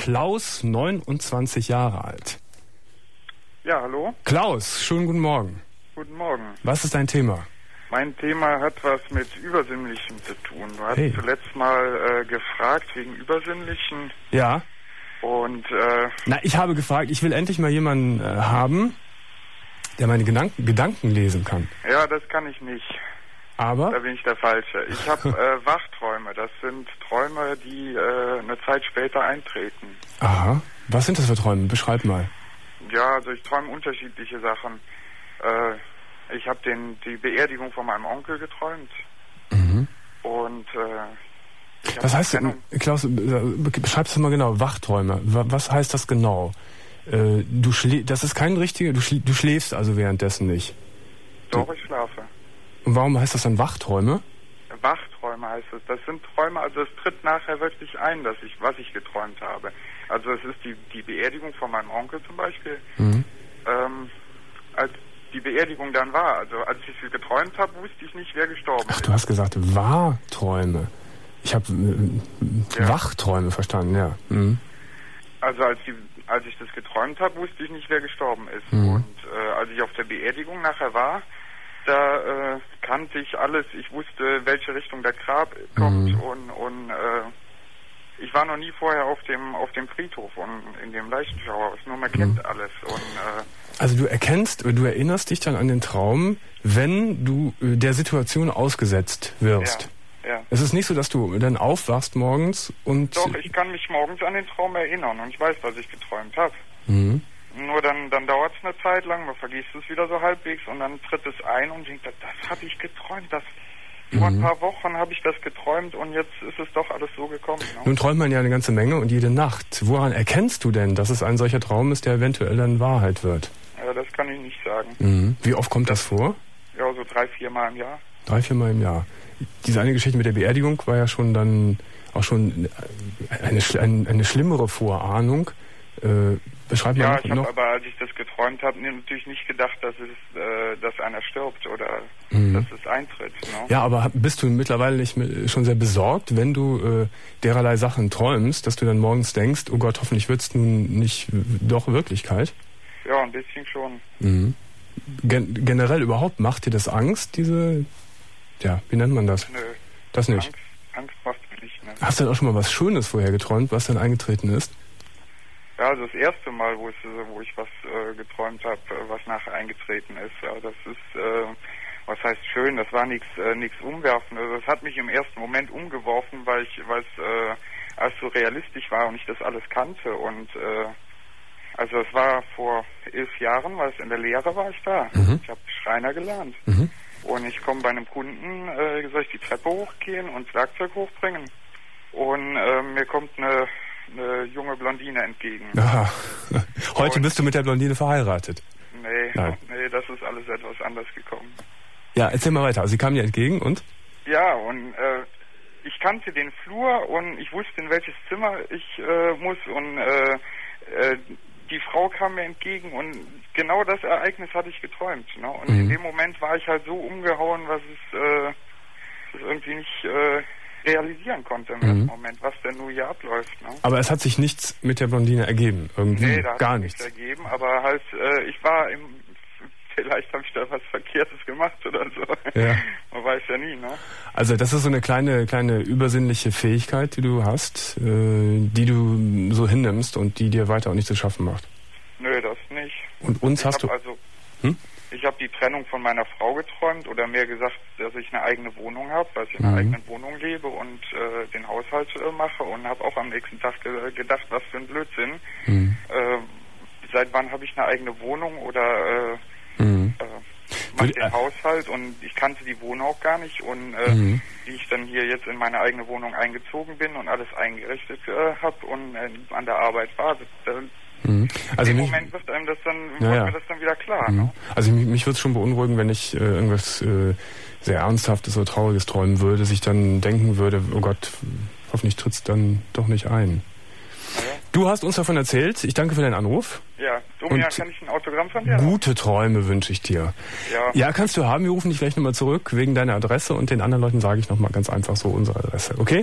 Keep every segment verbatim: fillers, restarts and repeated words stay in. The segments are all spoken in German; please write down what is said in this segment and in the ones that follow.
Klaus, neunundzwanzig Jahre alt. Ja, hallo? Klaus, schönen guten Morgen. Guten Morgen. Was ist dein Thema? Mein Thema hat was mit Übersinnlichem zu tun. Du hast Hey. zuletzt mal äh, gefragt wegen Übersinnlichen Ja. und äh, Na, ich habe gefragt, ich will endlich mal jemanden äh, haben, der meine Gedanken, Gedanken lesen kann. ja, das kann ich nicht. Da Aber, bin ich der Falsche. Ich habe äh, Wachträume. Das sind Träume, die äh, eine Zeit später eintreten. aha, was sind das für Träume? Beschreib mal. Ja, also ich träume unterschiedliche Sachen. Äh, ich habe den die Beerdigung von meinem Onkel geträumt. Mhm. Und äh, ich hab Was die heißt denn, Trennung- Klaus, äh, beschreib es mal genau, Wachträume. Wa- Was heißt das genau? Äh, du schlä das ist kein richtiger, du, schl du schläfst also währenddessen nicht. Doch, ich schlafe. Und warum heißt das dann Wachträume? Wachträume heißt es. Das sind Träume, also es tritt nachher wirklich ein, dass ich, was ich geträumt habe. Also es ist die, die Beerdigung von meinem Onkel zum Beispiel. Mhm. Ähm, als die Beerdigung dann war, also als ich sie geträumt habe, wusste ich nicht, wer gestorben Ach, ist. du hast gesagt Wahrträume. Ich habe äh, Ja. Wachträume verstanden, ja. Mhm. Also als, die, als ich das geträumt habe, wusste ich nicht, wer gestorben ist. Mhm. Und äh, als ich auf der Beerdigung nachher war, da äh, kannte ich alles. Ich wusste, welche Richtung der Grab kommt Mhm. und, und äh, ich war noch nie vorher auf dem auf dem Friedhof und in dem Leichenschauhaus. Nur man kennt Mhm. alles. Und äh, Also du erkennst, du erinnerst dich dann an den Traum, wenn du äh, der Situation ausgesetzt wirst. ja, ja. Es ist nicht so, dass du dann aufwachst morgens und... Doch, ich kann mich morgens an den Traum erinnern und ich weiß, was ich geträumt habe. Mhm. Nur dann, dann dauert es eine Zeit lang, man vergisst es wieder so halbwegs und dann tritt es ein und denkt, das, das habe ich geträumt. Das, vor ein Mhm. paar Wochen habe ich das geträumt und jetzt ist es doch alles so gekommen. Ne? Nun träumt man ja eine ganze Menge und jede Nacht. Woran erkennst du denn, dass es ein solcher Traum ist, der eventuell dann Wahrheit wird? Ja, das kann ich nicht sagen. Mhm. Wie oft kommt das vor? Ja, so drei, vier Mal im Jahr. Drei, vier Mal im Jahr. Diese eine Geschichte mit der Beerdigung war ja schon dann auch schon eine, eine, eine schlimmere Vorahnung. Äh, beschreib mal Ja, noch. ich habe noch. aber, als ich das geträumt habe, natürlich nicht gedacht, dass es, äh, dass einer stirbt oder Mhm. dass es eintritt. Ne? Ja, aber bist du mittlerweile nicht mehr- schon sehr besorgt, wenn du äh, dererlei Sachen träumst, dass du dann morgens denkst, oh Gott, hoffentlich wird's nun nicht w- doch Wirklichkeit? Ja, ein bisschen schon. Mhm. Gen generell überhaupt, macht dir das Angst, diese, ja, wie nennt man das? Nö, Das nicht. Angst, Angst macht mir nicht. Ne? Hast du denn auch schon mal was Schönes vorher geträumt, was dann eingetreten ist? Ja, also das erste Mal, wo, es, wo ich was äh, geträumt habe, was nachher eingetreten ist, ja, das ist, äh, was heißt schön, das war nichts äh, nichts Umwerfendes. Das hat mich im ersten Moment umgeworfen, weil ich, weil es äh, als so realistisch war und ich das alles kannte. Und äh, also es war vor elf Jahren, weil es in der Lehre war ich da. Mhm. Ich habe Schreiner gelernt. Mhm. Und ich komme bei einem Kunden, äh, soll ich die Treppe hochgehen und das Werkzeug hochbringen. Und äh, mir kommt eine, eine junge Blondine entgegen. Aha. Heute Und- bist du mit der Blondine verheiratet. Nee, Nein. nee, das ist alles etwas anders gekommen. Ja, erzähl mal weiter. Also sie kam dir entgegen und? Ja, und äh, ich kannte den Flur und ich wusste, in welches Zimmer ich äh, muss und äh, äh, die Frau kam mir entgegen und genau das Ereignis hatte ich geträumt. Ne? Und Mhm. in dem Moment war ich halt so umgehauen, was es, äh, das irgendwie nicht äh, realisieren konnte im Mhm. ersten Moment, was denn nur hier abläuft. Ne? Aber es hat sich nichts mit der Blondine ergeben. Irgendwie Nee, da hat gar sich nichts. ergeben, aber halt, äh, ich war im, vielleicht habe ich da was Verkehrtes gemacht oder so. Ja. Man weiß ja nie, ne? Also das ist so eine kleine, kleine übersinnliche Fähigkeit, die du hast, äh, die du so hinnimmst und die dir weiter auch nicht zu schaffen macht. Nö, das nicht. Und uns Ich hast hab du... also, Hm? ich habe die Trennung von meiner Frau geträumt oder mehr gesagt, dass ich eine eigene Wohnung habe, dass ich in einer Mhm. eigenen Wohnung lebe und äh, den Haushalt äh, mache und habe auch am nächsten Tag ge gedacht, was für ein Blödsinn. Mhm. Äh, seit wann habe ich eine eigene Wohnung oder äh, Mhm. äh, mache Würde- den äh, Haushalt und ich kannte die Wohnung auch gar nicht und äh, Mhm. wie ich dann hier jetzt in meine eigene Wohnung eingezogen bin und alles eingerichtet äh, habe und äh, an der Arbeit war, das, äh, Mhm. Also im mich, Moment wird einem das dann, Ja, wird ja. mir das dann wieder klar. Mhm. Ne? Also mich, mich würde es schon beunruhigen, wenn ich äh, irgendwas äh, sehr Ernsthaftes oder Trauriges träumen würde, dass ich dann denken würde, oh Gott, hoffentlich tritt's dann doch nicht ein. Ja. Du hast uns davon erzählt. Ich danke für deinen Anruf. Ja, Domian, Und kann ich ein Autogramm von dir haben? Gute Träume wünsche ich dir. Ja. Ja, kannst du haben. Wir rufen dich gleich nochmal zurück wegen deiner Adresse und den anderen Leuten sage ich nochmal ganz einfach so unsere Adresse. Okay?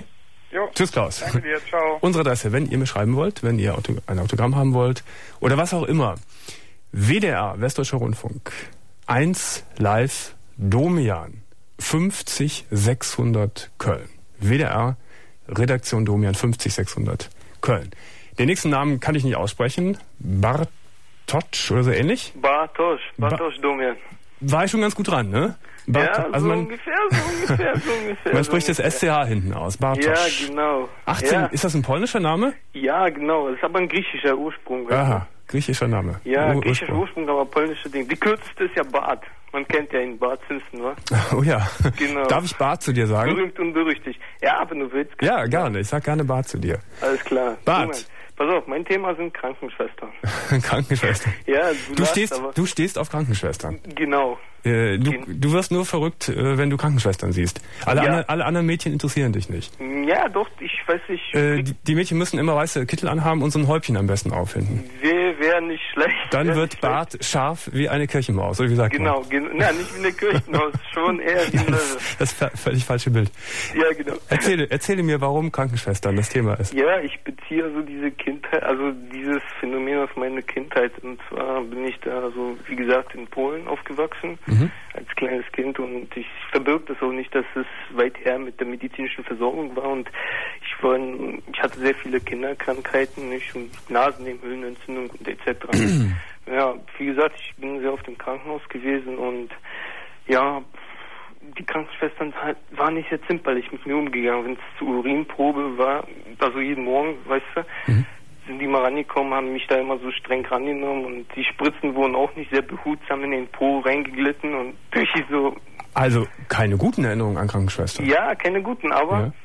Jo. Tschüss, Klaus. Danke dir, ciao. Unsere Adresse, wenn ihr mir schreiben wollt, wenn ihr Auto, ein Autogramm haben wollt oder was auch immer. W D R, Westdeutscher Rundfunk, eins Live Domian, fünfzig sechshundert Köln. W D R, Redaktion Domian, fünfzig sechshundert Köln. Den nächsten Namen kann ich nicht aussprechen. Bartosz oder so ähnlich? Bartosz, Bartosz ba Domian. War ich schon ganz gut dran, ne? Bart ja, also so man, ungefähr, so ungefähr, so ungefähr. Man so spricht ungefähr. das S C H hinten aus, Bartosz. Ja, genau. achtzehn, ja. Ist das ein polnischer Name? Ja, genau. Das ist aber ein griechischer Ursprung. Aha, griechischer Name. Ja, Ur griechischer Ursprung, aber polnischer Ding. Die kürzeste ist ja Bart. Man kennt ja ihn, Bart Simpson, wa? Oh ja. Genau. Darf ich Bart zu dir sagen? Berühmt und berüchtigt. Ja, wenn du willst. Ja, gerne. Ich sag gerne Bart zu dir. Alles klar. Bart. Moment. Pass auf, mein Thema sind Krankenschwestern. Krankenschwestern. Ja, Du du, lachst, stehst, aber du stehst auf Krankenschwestern. Genau. Äh, du, du wirst nur verrückt, äh, wenn du Krankenschwestern siehst. Alle, Ja. andre, alle anderen Mädchen interessieren dich nicht. Ja, doch, ich weiß nicht. Äh, die, die Mädchen müssen immer weiße Kittel anhaben und so ein Häubchen am besten auffinden. Wäre wär nicht schlecht. Dann wär wird nicht Bart scharf wie eine Kirchenmaus, oder wie sagt Genau, man? genau. Na, nicht wie eine Kirchenhaus, schon eher wie eine. Das, das ist das völlig falsche Bild. Ja, genau. Erzähle, erzähle mir, warum Krankenschwestern das Thema ist. Ja, ich beziehe also diese Kindheit, also dieses Phänomen auf meine Kindheit. Und zwar bin ich da so, wie gesagt, in Polen aufgewachsen, Mhm. als kleines Kind. Und ich verbirgt das auch nicht, dass es weit her mit der medizinischen Versorgung war. Und ich war, in, ich hatte sehr viele Kinderkrankheiten, nicht? Und Nasennebenhöhlenentzündung und et cetera. Ja, wie gesagt, ich bin sehr oft im Krankenhaus gewesen und ja, die Krankenschwestern halt waren nicht sehr zimperlich mit mir umgegangen. Wenn es zur Urinprobe war, also jeden Morgen, weißt du, Mhm. sind die mal rangekommen, haben mich da immer so streng rangenommen und die Spritzen wurden auch nicht sehr behutsam in den Po reingeglitten und durch so. Also keine guten Erinnerungen an Krankenschwestern. Ja, keine guten, aber Ja.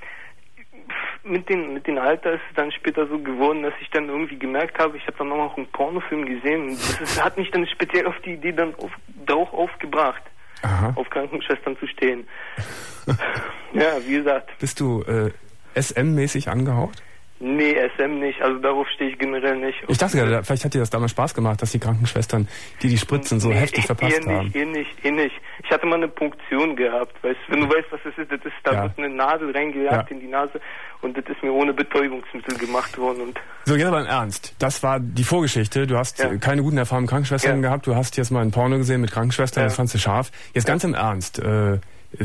mit den mit den Alter ist es dann später so geworden, dass ich dann irgendwie gemerkt habe, ich habe dann noch einen Pornofilm gesehen und das ist, hat mich dann speziell auf die Idee dann auf, drauf aufgebracht. Aha. Auf Krankenschwestern zu stehen. Ja, wie gesagt. Bist du äh, S M-mäßig angehaucht? Nee, S M nicht. Also darauf stehe ich generell nicht. Ich dachte gerade, vielleicht hat dir das damals Spaß gemacht, dass die Krankenschwestern, die die Spritzen so nee, heftig verpasst eh haben. nicht, eh nicht, eh nicht. Ich hatte mal eine Punktion gehabt, weißt du, wenn du weißt, was das ist, das ist, da Ja. wird eine Nadel reingejagt Ja. in die Nase und das ist mir ohne Betäubungsmittel gemacht worden und So, jetzt aber im Ernst. Das war die Vorgeschichte. Du hast Ja. äh, keine guten Erfahrungen mit Krankenschwestern Ja. gehabt. Du hast jetzt mal ein Porno gesehen mit Krankenschwestern, Ja. das fandst du scharf. Jetzt ganz im Ernst. Äh,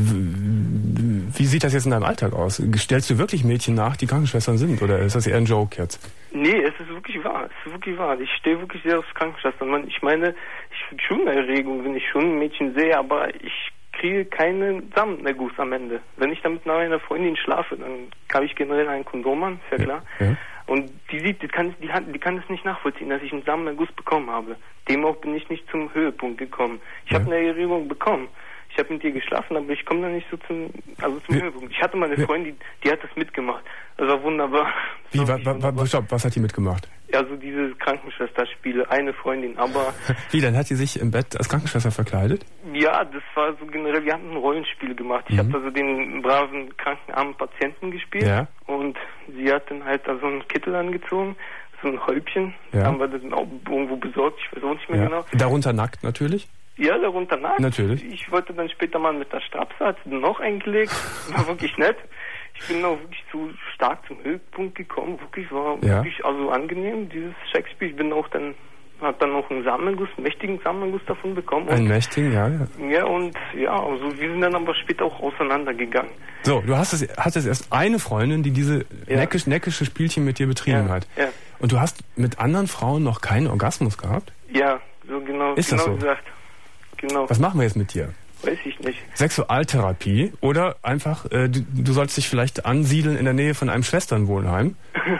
w- wie sieht das jetzt in deinem Alltag aus? Stellst du wirklich Mädchen nach, die Krankenschwestern sind? Oder ist das eher ein Joke jetzt? nee, es ist wirklich wahr, es ist wirklich wahr. Ich stehe wirklich sehr aufs Krankenschwestern. Man, ich meine, ich kriege schon eine Erregung, wenn ich schon ein Mädchen sehe, aber ich kriege keinen Samenerguss am Ende. Wenn ich dann mit einer Freundin schlafe, dann habe ich generell einen Kondom an, ist ja klar. Ja. Und die sieht, die kann, die, hat, die kann es nicht nachvollziehen, dass ich einen Samenerguss bekommen habe. Demnach bin ich nicht zum Höhepunkt gekommen. Ich Ja. habe eine Erregung bekommen. Ich habe mit ihr geschlafen, aber ich komme da nicht so zum, also zum Wie- Höhepunkt. Ich hatte mal eine wie- Freundin, die, die hat das mitgemacht. Das war wunderbar. Das Wie, war wa, wirklich wa, wa, wunderbar. stopp, was hat die mitgemacht? Also diese Krankenschwesterspiele, eine Freundin, aber Wie, dann hat sie sich im Bett als Krankenschwester verkleidet? ja, das war so generell, wir hatten ein Rollenspiel gemacht. Ich Mhm. habe also den braven, krankenarmen Patienten gespielt Ja. und sie hat dann halt da so einen Kittel angezogen, so ein Häubchen, Ja. haben wir dann auch irgendwo besorgt, ich weiß auch nicht mehr Ja. genau. Darunter nackt natürlich? Ja, darunter nackt. Natürlich. Ich wollte dann später mal mit der Strapse, hat sie dann noch eingelegt, war wirklich nett. Ich bin auch wirklich zu stark zum Höhepunkt gekommen, wirklich war Ja. wirklich also angenehm, dieses Shakespeare. Ich bin auch dann, hat dann noch einen Samenguss, einen mächtigen Samenguss davon bekommen. Einen Und, mächtigen, ja, ja. ja, und ja, also wir sind dann aber später auch auseinandergegangen. So, du hast es, hattest erst eine Freundin, die diese Ja. neckisch, neckische Spielchen mit dir betrieben Ja, hat. ja. Und du hast mit anderen Frauen noch keinen Orgasmus gehabt? Ja, so genau, Ist das genau so? gesagt. Genau, Was machen wir jetzt mit dir? weiß ich nicht. Sexualtherapie oder einfach, äh, du, du sollst dich vielleicht ansiedeln in der Nähe von einem Schwesternwohnheim,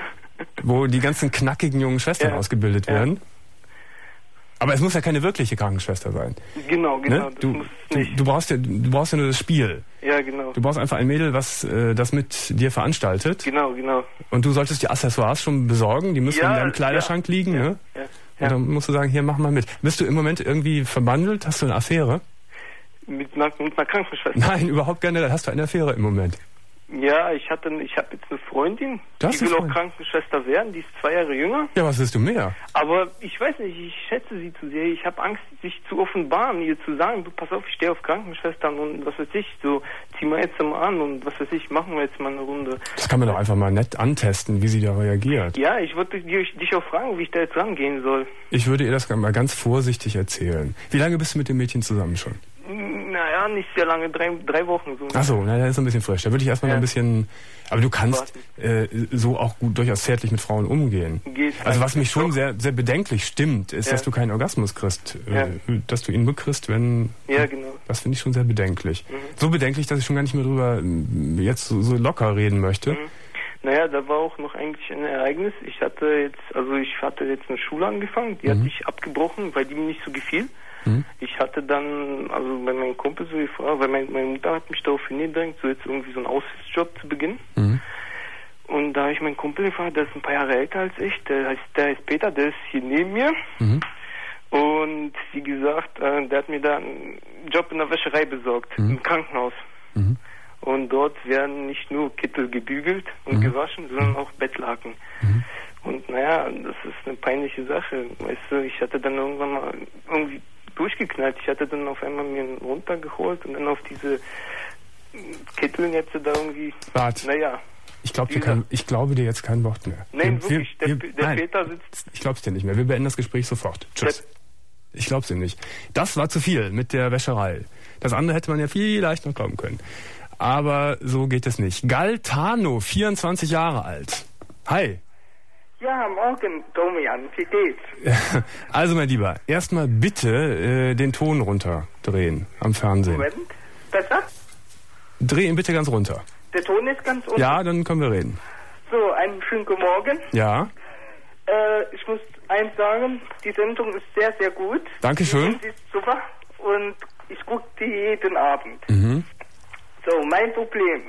wo die ganzen knackigen jungen Schwestern Ja. ausgebildet Ja. werden. Aber es muss ja keine wirkliche Krankenschwester sein. Genau, genau, Ne? das Du, muss es du, nicht. du, brauchst ja, du brauchst ja nur das Spiel. Ja, genau. Du brauchst einfach ein Mädel, was äh, das mit dir veranstaltet. Genau, genau. Und du solltest die Accessoires schon besorgen, die müssen Ja, in deinem Kleiderschrank ja, liegen. ja, Ne? Ja, Und ja. dann musst du sagen, hier, mach mal mit. Bist du im Moment irgendwie verbandelt? Hast du eine Affäre? Mit, einer, mit einer Krankenschwester. Nein, überhaupt gerne. Hast du eine Affäre im Moment? Ja, ich hatte, ich habe jetzt eine Freundin, das die will auch Krankenschwester werden, die ist zwei Jahre jünger. Ja, was willst du mehr? Aber ich weiß nicht, ich schätze sie zu sehr. Ich habe Angst, sich zu offenbaren, ihr zu sagen, du pass auf, ich stehe auf Krankenschwestern und was weiß ich, so zieh mal jetzt mal an und was weiß ich, machen wir jetzt mal eine Runde. Das kann man doch einfach mal nett antesten, wie sie da reagiert. Ja, ich würde dich auch fragen, wie ich da jetzt rangehen soll. Ich würde ihr das mal ganz vorsichtig erzählen. Wie lange bist du mit dem Mädchen zusammen schon? Naja, nicht sehr lange, drei, drei Wochen so. Ach so, na, das ist ein bisschen frisch. Da würde ich erstmal ja. noch ein bisschen... Aber du kannst äh, so auch gut durchaus zärtlich mit Frauen umgehen. Geht also was mich schon sehr, sehr bedenklich stimmt, ist, ja. dass du keinen Orgasmus kriegst. Äh, ja. Dass du ihn bekriegst, wenn... Ja, genau. Das finde ich schon sehr bedenklich. Mhm. So bedenklich, dass ich schon gar nicht mehr drüber jetzt so, so locker reden möchte. Mhm. Naja, da war auch noch eigentlich ein Ereignis. Ich hatte jetzt, also ich hatte jetzt eine Schule angefangen, die mhm. hatte ich abgebrochen, weil die mir nicht so gefiel. Mhm. Ich hatte dann, also bei meinem Kumpel so gefragt, weil mein, meine Mutter hat mich darauf hingedrängt, so jetzt irgendwie so einen Aushilfsjob zu beginnen. Mhm. Und da habe ich meinen Kumpel gefragt, der ist ein paar Jahre älter als ich, der heißt, der heißt Peter, der ist hier neben mir. Mhm. Und wie gesagt, äh, der hat mir da einen Job in der Wäscherei besorgt, mhm. im Krankenhaus. Mhm. Und dort werden nicht nur Kittel gebügelt und mhm. gewaschen, sondern auch Bettlaken. Mhm. Und naja, das ist eine peinliche Sache. Weißt du, ich hatte dann irgendwann mal irgendwie durchgeknallt. Ich hatte dann auf einmal mir einen runtergeholt und dann auf diese Kittelnetze da irgendwie... Warte. Naja. Ich, glaub dir kein, ich glaube dir jetzt kein Wort mehr. Nein, wir, wirklich, wir, der, der nein, Peter sitzt... Ich glaub's dir nicht mehr. Wir beenden das Gespräch sofort. Tschüss. Ich glaub's dir nicht. Das war zu viel mit der Wäscherei. Das andere hätte man ja vielleicht noch glauben können. Aber so geht es nicht. Galtano, vierundzwanzig Jahre alt. Hi. Ja, morgen, Domian, wie geht's? Also, mein Lieber, erstmal bitte äh, den Ton runterdrehen am Fernsehen. Moment, besser? Dreh ihn bitte ganz runter. Der Ton ist ganz unten? Ja, dann können wir reden. So, einen schönen guten Morgen. Ja. Äh, ich muss eins sagen, die Sendung ist sehr, sehr gut. Dankeschön. Sie ist super und ich gucke die jeden Abend. Mhm. So, mein Problem,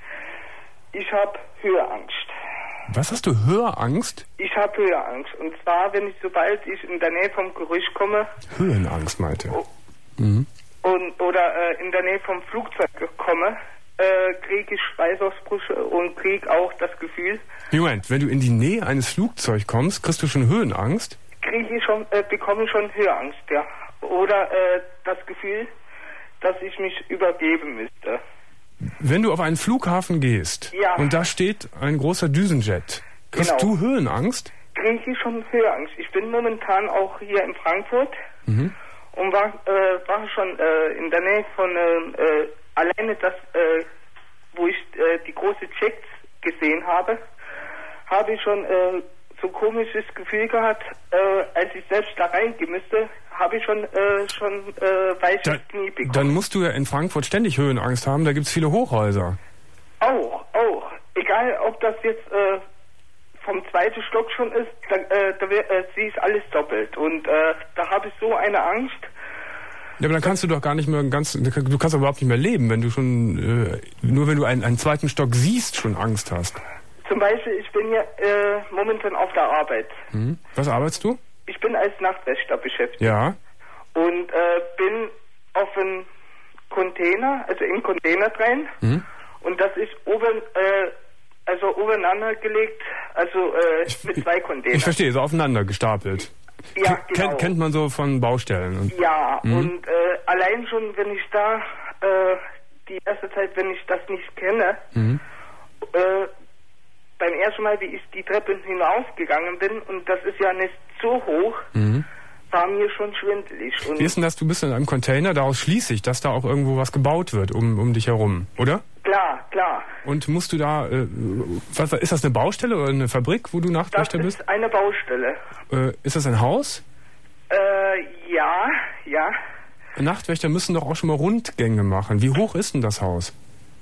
ich habe Höheangst. Was hast du, Höheangst? Ich habe Höheangst. Und zwar, wenn ich, sobald ich in der Nähe vom Gerücht komme... Höhenangst, meinte oh, mhm. und Oder äh, in der Nähe vom Flugzeug komme, äh, kriege ich Schweißausbrüche und kriege auch das Gefühl... Moment, wenn du in die Nähe eines Flugzeugs kommst, kriegst du schon Höhenangst? Kriege ich schon, äh, bekomme ich schon Höheangst, ja. Oder äh, das Gefühl, dass ich mich übergeben müsste. Wenn du auf einen Flughafen gehst ja. und da steht ein großer Düsenjet, kriegst genau. du Höhenangst? Kriege ich schon Höhenangst. Ich bin momentan auch hier in Frankfurt mhm. und war, äh, war schon äh, in der Nähe von äh, alleine das, äh, wo ich äh, die große Checks gesehen habe, habe ich schon äh, so ein komisches Gefühl gehabt, äh, als ich selbst da reingehen müsste, habe ich schon äh, schon äh, weiches da, Knie bekommen. Dann musst du ja in Frankfurt ständig Höhenangst haben, da gibt es viele Hochhäuser. Auch, auch. Egal, ob das jetzt äh, vom zweiten Stock schon ist, da, äh, da äh, sehe ich alles doppelt. Und äh, da habe ich so eine Angst. Ja, aber dann kannst du doch gar nicht mehr ganz, du kannst doch überhaupt nicht mehr leben, wenn du schon, äh, nur wenn du einen, einen zweiten Stock siehst, schon Angst hast. Zum Beispiel, ich bin ja äh, momentan auf der Arbeit. Hm. Was arbeitest du? Ich bin als Nachtwächter beschäftigt. Ja. Und äh, bin auf einem Container, also im Container drin. Mhm. Und das ist oben, äh, also übereinander gelegt, also äh, ich, mit zwei Containern. Ich verstehe, so aufeinander gestapelt. Ja, K genau. Kennt, kennt man so von Baustellen. Und ja, mhm. und äh, allein schon, wenn ich da äh, die erste Zeit, wenn ich das nicht kenne, mhm. äh, beim ersten Mal, wie ich die Treppe hinaufgegangen bin, und das ist ja nicht so hoch, mhm. war mir schon schwindelig. Und wie ist denn das, du bist in einem Container, daraus schließe ich, dass da auch irgendwo was gebaut wird um, um dich herum, oder? Klar, klar. Und musst du da, äh, was, ist das eine Baustelle oder eine Fabrik, wo du Nachtwächter bist? Das ist eine Baustelle. Äh, ist das ein Haus? Äh, ja, ja. Nachtwächter müssen doch auch schon mal Rundgänge machen. Wie hoch ist denn das Haus?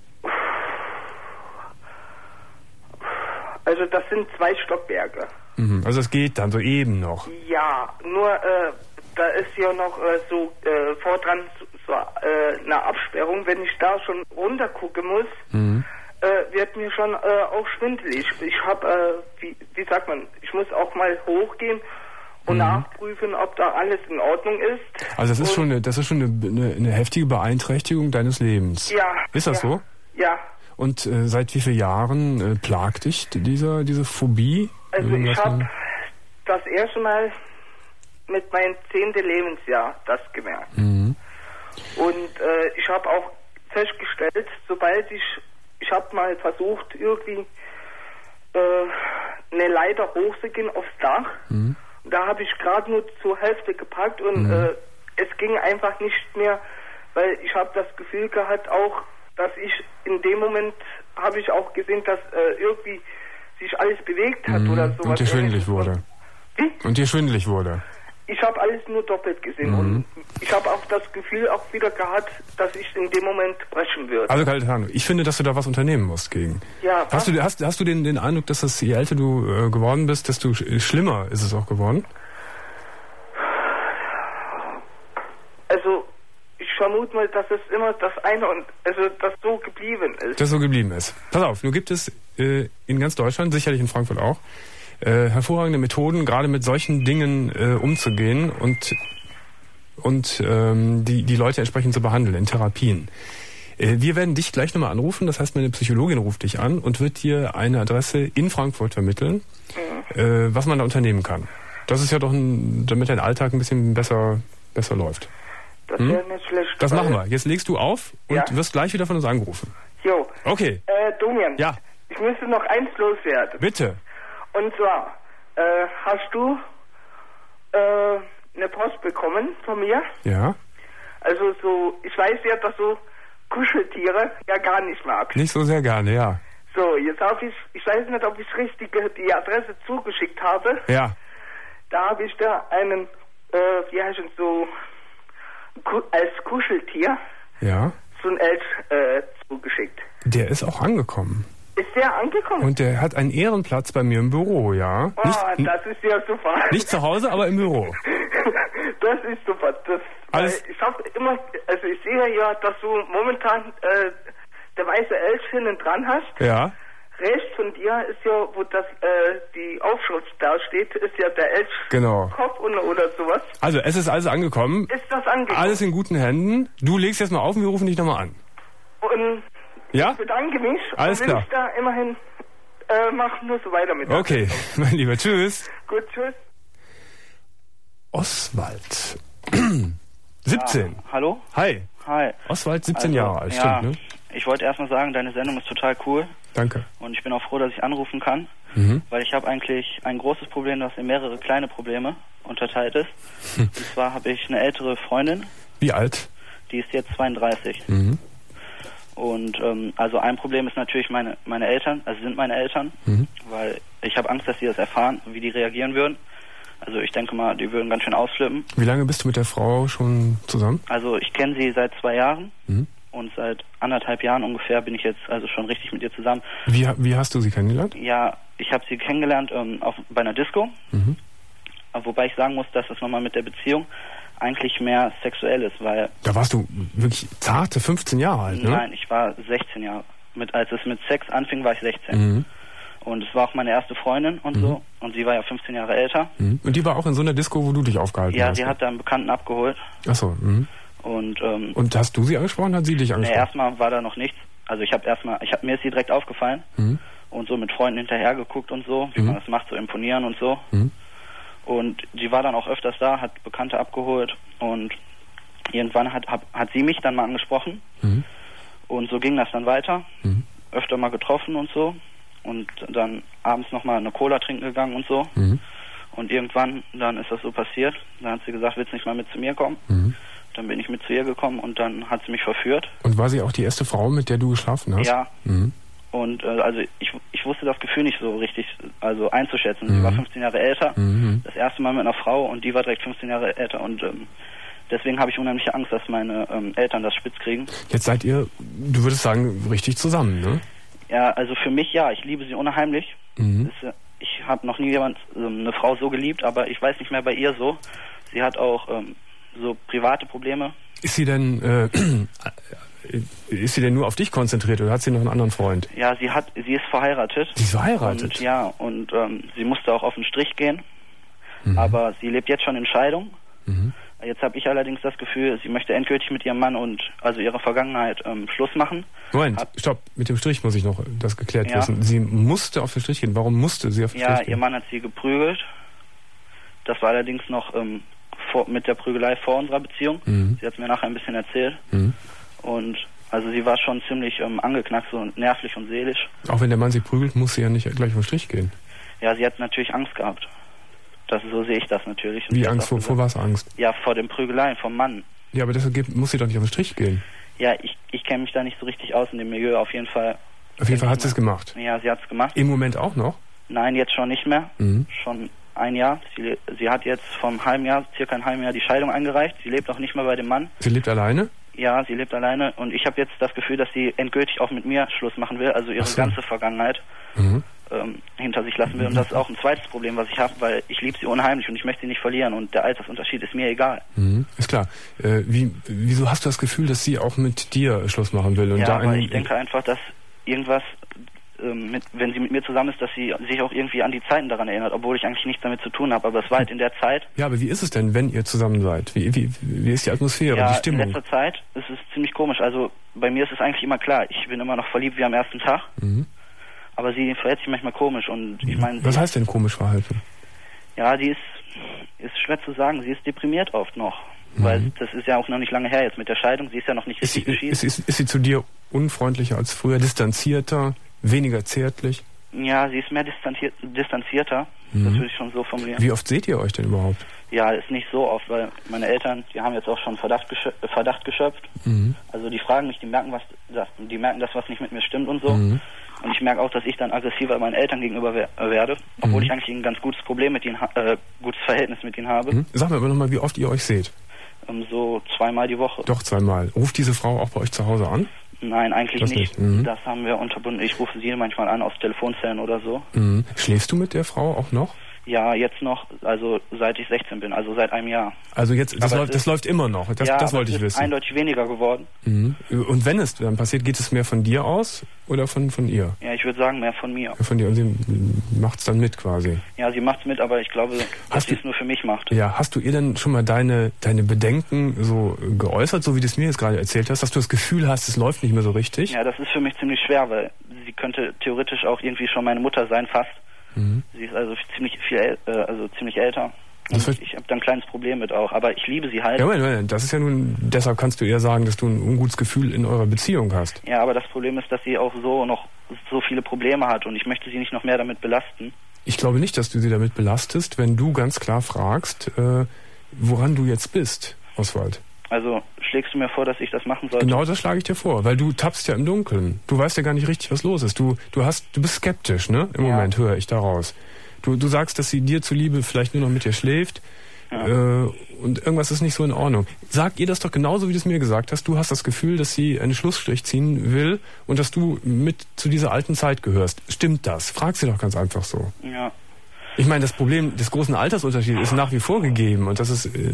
Also das sind zwei Stockwerke. Mhm, also es geht dann so eben noch. Ja, nur äh, da ist ja noch äh, so äh, vordran so, so äh, eine Absperrung. Wenn ich da schon runter gucken muss, mhm. äh, wird mir schon äh, auch schwindelig. Ich habe, äh, wie, wie sagt man, ich muss auch mal hochgehen und mhm. nachprüfen, ob da alles in Ordnung ist. Also das ist und schon eine, das ist schon eine, eine, eine heftige Beeinträchtigung deines Lebens. Ja. Ist das ja, so? Ja. Und äh, seit wie vielen Jahren äh, plagt dich dieser, diese Phobie? Also Irgendwas ich habe man- das erste Mal mit meinem zehnten Lebensjahr das gemerkt. Mhm. Und äh, ich habe auch festgestellt, sobald ich, ich habe mal versucht, irgendwie äh, eine Leiter hochzugehen aufs Dach. Mhm. Und da habe ich gerade nur zur Hälfte gepackt und Mhm. äh, es ging einfach nicht mehr, weil ich habe das Gefühl gehabt auch, dass ich in dem Moment habe ich auch gesehen, dass äh, irgendwie sich alles bewegt hat Mhm. oder sowas. Und dir schwindelig wurde. Wie? Und dir schwindelig wurde. Ich habe alles nur doppelt gesehen Mhm. und ich habe auch das Gefühl auch wieder gehabt, dass ich in dem Moment brechen würde. Also Cayetano, ich finde, dass du da was unternehmen musst gegen. Ja, was? Hast du, hast, hast du den, den Eindruck, dass das, je älter du äh, geworden bist, desto sch- schlimmer ist es auch geworden? Also ich vermute mal, dass es immer das eine und also das so geblieben ist. Das so geblieben ist. Pass auf, nun gibt es äh, in ganz Deutschland, sicherlich in Frankfurt auch, äh, hervorragende Methoden, gerade mit solchen Dingen äh, umzugehen und und ähm, die die Leute entsprechend zu behandeln in Therapien. Äh, wir werden dich gleich nochmal anrufen, das heißt, meine Psychologin ruft dich an und wird dir eine Adresse in Frankfurt vermitteln, Mhm. äh, was man da unternehmen kann. Das ist ja doch, ein, damit dein Alltag ein bisschen besser besser läuft. Das Hm? wäre nicht schlecht. Das weil- machen wir. Jetzt legst du auf und Ja. wirst gleich wieder von uns angerufen. Jo. Okay, Äh, Domian. Ja. Ich müsste noch eins loswerden. bitte. Und zwar, äh, hast du äh, eine Post bekommen von mir? Ja, Also so, ich weiß ja, dass du Kuscheltiere ja gar nicht magst. nicht so sehr gerne, ja. So, jetzt habe ich, ich weiß nicht, ob ich richtig die Adresse zugeschickt habe. Ja, Da habe ich da einen, äh, wie heißt es so, Ku- als Kuscheltier ja. so ein Elch äh, zugeschickt. Der ist auch angekommen. Ist der angekommen? Und der hat einen Ehrenplatz bei mir im Büro, ja. oh, Nicht, das ist ja super. nicht zu Hause, aber im Büro. Das ist super. Das, Alles- weil ich habe immer, also ich sehe ja, dass du momentan äh, der weiße Elch hinten dran hast. Ja. Rechts von dir ist ja, wo das äh, die Aufschrift da steht, ist ja der Elch Genau. Kopf und, oder sowas. Also, es ist also angekommen. Ist das angekommen? Alles in guten Händen. Du legst jetzt mal auf und wir rufen dich nochmal an. Und Ja? ich bedanke mich. Alles und klar. will ich da immerhin äh, mach nur so weiter mit. Okay, mein Lieber, tschüss. Gut, tschüss. Oswald. siebzehn. Ah, hallo? Hi. Hi. Oswald, siebzehn Also, Jahre alt, ja, stimmt, ne? Ich wollte erstmal sagen, deine Sendung ist total cool Danke. und ich bin auch froh, dass ich anrufen kann, Mhm. weil ich habe eigentlich ein großes Problem, das in mehrere kleine Probleme unterteilt ist. Hm. Und zwar habe ich eine ältere Freundin, Wie alt? die ist jetzt zweiunddreißig. Mhm. Und ähm, also ein Problem ist natürlich meine meine Eltern, also sind meine Eltern, Mhm. weil ich habe Angst, dass sie das erfahren, wie die reagieren würden. Also ich denke mal, die würden ganz schön ausflippen. Wie lange bist du mit der Frau schon zusammen? Also ich kenne sie seit zwei Jahren. Mhm. Und seit anderthalb Jahren ungefähr bin ich jetzt also schon richtig mit ihr zusammen. Wie, wie hast du sie kennengelernt? Ja, ich habe sie kennengelernt ähm, auf, bei einer Disco. Mhm. Wobei ich sagen muss, dass es nochmal mit der Beziehung eigentlich mehr sexuell ist, weil... Da warst du wirklich zarte fünfzehn Jahre alt, ne? Nein, ich war sechzehn Jahre. Mit, als es mit Sex anfing, war ich sechzehn. Mhm. Und es war auch meine erste Freundin und Mhm. so. Und sie war ja fünfzehn Jahre älter. Mhm. Und die war auch in so einer Disco, wo du dich aufgehalten Ja, hast? sie hat da einen Bekannten abgeholt. Achso. Mhm. Und, ähm, Und hast du sie angesprochen, hat sie dich nee, angesprochen? erstmal war da noch nichts. Also ich habe erstmal, ich hab, mir ist sie direkt aufgefallen. Mhm. Und so mit Freunden hinterher geguckt und so, wie Mhm. man das macht, so imponieren und so. Mhm. Und sie war dann auch öfters da, hat Bekannte abgeholt und irgendwann hat, hat, hat sie mich dann mal angesprochen Mhm. und so ging das dann weiter, Mhm. öfter mal getroffen und so und dann abends nochmal eine Cola trinken gegangen und so Mhm. und irgendwann dann ist das so passiert, dann hat sie gesagt, willst du nicht mal mit zu mir kommen? Mhm. Dann bin ich mit zu ihr gekommen und dann hat sie mich verführt. Und war sie auch die erste Frau, mit der du geschlafen hast? Ja. Mhm. Und äh, also ich, ich wusste das Gefühl nicht so richtig also einzuschätzen. Mhm. Sie war fünfzehn Jahre älter, Mhm. das erste Mal mit einer Frau und die war direkt fünfzehn Jahre älter und ähm, deswegen habe ich unheimliche Angst, dass meine ähm, Eltern das spitz kriegen. Jetzt seid ihr, du würdest sagen, richtig zusammen, ne? Ja, also für mich ja, ich liebe sie unheimlich. Mhm. Das, äh, ich habe noch nie jemand, ähm, eine Frau so geliebt, aber ich weiß nicht mehr bei ihr so. Sie hat auch ähm, so private Probleme. Ist sie denn, äh, ist sie denn nur auf dich konzentriert oder hat sie noch einen anderen Freund? Ja, sie hat, sie ist verheiratet. Sie ist verheiratet? Und, ja, und ähm, sie musste auch auf den Strich gehen. Mhm. Aber sie lebt jetzt schon in Scheidung. Mhm. Jetzt habe ich allerdings das Gefühl, sie möchte endgültig mit ihrem Mann und also ihrer Vergangenheit ähm, Schluss machen. Moment, Hat, stopp, mit dem Strich muss ich noch das geklärt ja. wissen. Sie musste auf den Strich gehen. Warum musste sie auf den ja, Strich gehen? Ja, ihr Mann hat sie geprügelt. Das war allerdings noch ähm, vor, mit der Prügelei vor unserer Beziehung. Mhm. Sie hat es mir nachher ein bisschen erzählt. Mhm. Und also sie war schon ziemlich ähm, angeknackt, so nervlich und seelisch. Auch wenn der Mann sie prügelt, muss sie ja nicht gleich auf den Strich gehen. Ja, sie hat natürlich Angst gehabt. Das, so sehe ich das natürlich. Und Wie Angst? Vor, vor was Angst? Ja, vor den Prügeleien vom Mann. Ja, aber deshalb muss sie doch nicht auf den Strich gehen. Ja, ich, ich kenne mich da nicht so richtig aus in dem Milieu. Auf jeden Fall. Auf jeden Fall hat sie es gemacht? Ja, sie hat es gemacht. Im Moment auch noch? Nein, jetzt schon nicht mehr. Mhm. Schon ein Jahr. Sie, sie hat jetzt vom halben Jahr, circa ein halben Jahr die Scheidung eingereicht. Sie lebt auch nicht mehr bei dem Mann. Sie lebt alleine? Ja, sie lebt alleine. Und ich habe jetzt das Gefühl, dass sie endgültig auch mit mir Schluss machen will. Also ihre so. ganze Vergangenheit. Mhm. hinter sich lassen will. Und das ist auch ein zweites Problem, was ich habe, weil ich liebe sie unheimlich und ich möchte sie nicht verlieren und der Altersunterschied ist mir egal. Mhm, ist klar. Äh, wie, wieso hast du das Gefühl, dass sie auch mit dir Schluss machen will? Und ja, da aber ich denke einfach, dass irgendwas, ähm, mit, wenn sie mit mir zusammen ist, dass sie sich auch irgendwie an die Zeiten daran erinnert, obwohl ich eigentlich nichts damit zu tun habe. Aber es war halt in der Zeit... Ja, aber wie ist es denn, wenn ihr zusammen seid? Wie, wie, wie ist die Atmosphäre, ja, die Stimmung? In letzter Zeit ist es ziemlich komisch. Also bei mir ist es eigentlich immer klar, ich bin immer noch verliebt wie am ersten Tag. Mhm. Aber sie verhält sich manchmal komisch und ich meine... Was heißt denn komisch verhalten? Ja, die ist, ist schwer zu sagen. Sie ist deprimiert oft noch. Mhm. Weil das ist ja auch noch nicht lange her jetzt mit der Scheidung. Sie ist ja noch nicht richtig geschieden. Ist, ist, ist sie zu dir unfreundlicher als früher, distanzierter, weniger zärtlich? Ja, sie ist mehr distanziert, distanzierter. Mhm. Das würde ich schon so formulieren. Wie oft seht ihr euch denn überhaupt? Ja, ist nicht so oft, weil meine Eltern, die haben jetzt auch schon Verdacht, geschöpft, Verdacht geschöpft. Mhm. Also die fragen mich, die merken, was, das, die merken das, was nicht mit mir stimmt und so. Mhm. Und ich merke auch, dass ich dann aggressiver meinen Eltern gegenüber wer werde, obwohl mhm. ich eigentlich ein ganz gutes Problem mit ihnen, äh, gutes Verhältnis mit ihnen habe. Mhm. Sag mir aber nochmal, wie oft ihr euch seht. Ähm, so zweimal die Woche. Doch, zweimal. Ruft diese Frau auch bei euch zu Hause an? Nein, eigentlich das nicht. nicht. Mhm. Das haben wir unterbunden. Ich rufe sie manchmal an aus Telefonzellen oder so. Mhm. Schläfst du mit der Frau auch noch? Ja, jetzt noch, also seit ich sechzehn bin, also seit einem Jahr. Also jetzt, das, läuft, das läuft immer noch, das, ja, das wollte ich wissen. Ja, es ist eindeutig weniger geworden. Mhm. Und wenn es dann passiert, geht es mehr von dir aus oder von, von ihr? Ja, ich würde sagen mehr von mir. Von dir, und sie macht es dann mit quasi? Ja, sie macht es mit, aber ich glaube, dass sie es nur für mich macht. Ja, hast du ihr denn schon mal deine, deine Bedenken so geäußert, so wie du es mir jetzt gerade erzählt hast, dass du das Gefühl hast, es läuft nicht mehr so richtig? Ja, das ist für mich ziemlich schwer, weil sie könnte theoretisch auch irgendwie schon meine Mutter sein, fast. Mhm. Sie ist also ziemlich viel, äh, also ziemlich älter. Und ich habe da ein kleines Problem mit auch, aber ich liebe sie halt. Ja, Moment, Moment, das ist ja nun, deshalb kannst du eher sagen, dass du ein ungutes Gefühl in eurer Beziehung hast. Ja, aber das Problem ist, dass sie auch so noch so viele Probleme hat und ich möchte sie nicht noch mehr damit belasten. Ich glaube nicht, dass du sie damit belastest, wenn du ganz klar fragst, äh, woran du jetzt bist, Oswald. Also schlägst du mir vor, dass ich das machen sollte? Genau das schlage ich dir vor, weil du tappst ja im Dunkeln. Du weißt ja gar nicht richtig, was los ist. Du, du hast, du bist skeptisch, ne? Im ja. Moment höre ich daraus. Du, du sagst, dass sie dir zuliebe vielleicht nur noch mit dir schläft. Ja. Äh, und irgendwas ist nicht so in Ordnung. Sag ihr das doch genauso, wie du es mir gesagt hast. Du hast das Gefühl, dass sie einen Schlussstrich ziehen will und dass du mit zu dieser alten Zeit gehörst. Stimmt das? Frag sie doch ganz einfach so. Ja. Ich meine, das Problem des großen Altersunterschieds ist nach wie vor gegeben und das ist äh,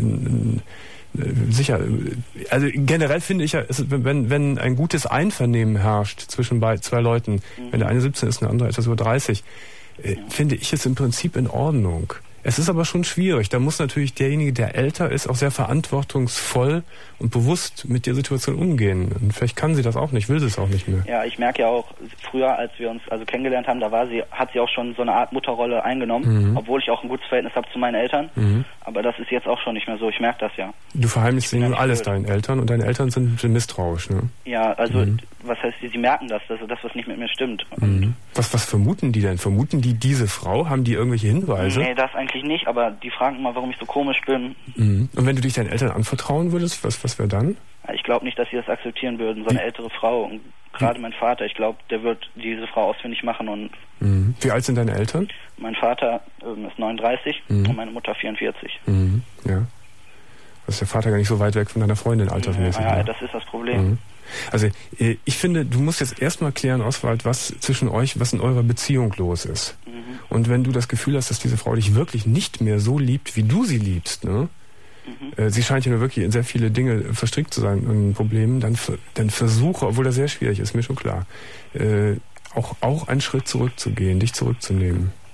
sicher, also generell finde ich ja, wenn, wenn ein gutes Einvernehmen herrscht zwischen zwei Leuten, mhm. wenn der eine siebzehn ist und der andere etwas über dreißig, äh, ja. finde ich es im Prinzip in Ordnung. Es ist aber schon schwierig. Da muss natürlich derjenige, der älter ist, auch sehr verantwortungsvoll und bewusst mit der Situation umgehen. Und vielleicht kann sie das auch nicht, will sie es auch nicht mehr. Ja, ich merke ja auch, früher, als wir uns also kennengelernt haben, da war sie, hat sie auch schon so eine Art Mutterrolle eingenommen, mhm. obwohl ich auch ein gutes Verhältnis habe zu meinen Eltern. Mhm. Aber das ist jetzt auch schon nicht mehr so. Ich merke das ja. Du verheimlichst ihnen alles deinen Eltern und deine Eltern sind misstrauisch, ne? Ja, also mhm. was heißt, sie merken das, also das, was nicht mit mir stimmt. Mhm. Was, was vermuten die denn? Vermuten die diese Frau? Haben die irgendwelche Hinweise? Nee, das eigentlich nicht, aber die fragen immer, warum ich so komisch bin. Mhm. Und wenn du dich deinen Eltern anvertrauen würdest, was, was wäre dann? Ich glaube nicht, dass sie das akzeptieren würden, so eine Wie? ältere Frau. Und gerade mein Vater, ich glaube, der wird diese Frau ausfindig machen. Und mhm. Wie alt sind deine Eltern? Mein Vater ähm, ist neununddreißig mhm. und meine Mutter vierundvierzig. Mhm. Ja. Das ist der Vater gar nicht so weit weg von deiner Freundin altersmäßig. Ja, ja, das ist das Problem. Mhm. Also ich finde, du musst jetzt erstmal klären, Oswald, was zwischen euch, was in eurer Beziehung los ist. Mhm. Und wenn du das Gefühl hast, dass diese Frau dich wirklich nicht mehr so liebt, wie du sie liebst, ne? Mhm. Äh, sie scheint ja nur wirklich in sehr viele Dinge verstrickt zu sein in Problemen, dann, dann versuche, obwohl das sehr schwierig ist, mir schon klar, äh, auch, auch einen Schritt zurückzugehen, dich zurückzunehmen.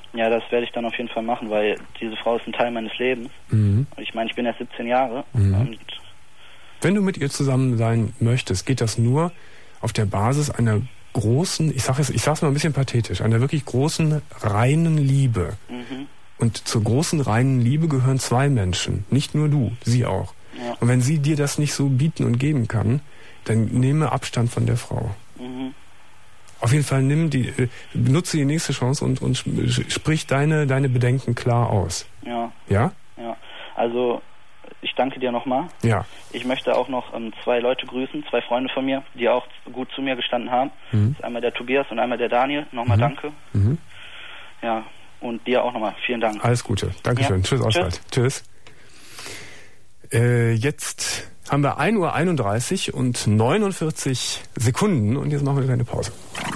Ja, das werde ich dann auf jeden Fall machen, weil diese Frau ist ein Teil meines Lebens. Mhm. Und ich meine, ich bin erst siebzehn Jahre. Mhm. Und wenn du mit ihr zusammen sein möchtest, geht das nur auf der Basis einer großen, ich sage es, ich sag's mal ein bisschen pathetisch, einer wirklich großen, reinen Liebe. mhm. Und zur großen, reinen Liebe gehören zwei Menschen, nicht nur du, sie auch. Ja. Und wenn sie dir das nicht so bieten und geben kann, dann nehme Abstand von der Frau. Mhm. Auf jeden Fall nimm die, äh, nutze die nächste Chance und, und sprich deine, deine Bedenken klar aus. Ja. Ja? Ja. Also, ich danke dir nochmal. Ja. Ich möchte auch noch ähm, zwei Leute grüßen, zwei Freunde von mir, die auch gut zu mir gestanden haben. Mhm. Das ist einmal der Tobias und einmal der Daniel. Nochmal Mhm. danke. Mhm. Ja, und dir auch nochmal. Vielen Dank. Alles Gute. Dankeschön. Ja. Tschüss, Oswald. Tschüss. Äh, jetzt haben wir ein Uhr einunddreißig und neunundvierzig Sekunden und jetzt machen wir eine kleine Pause.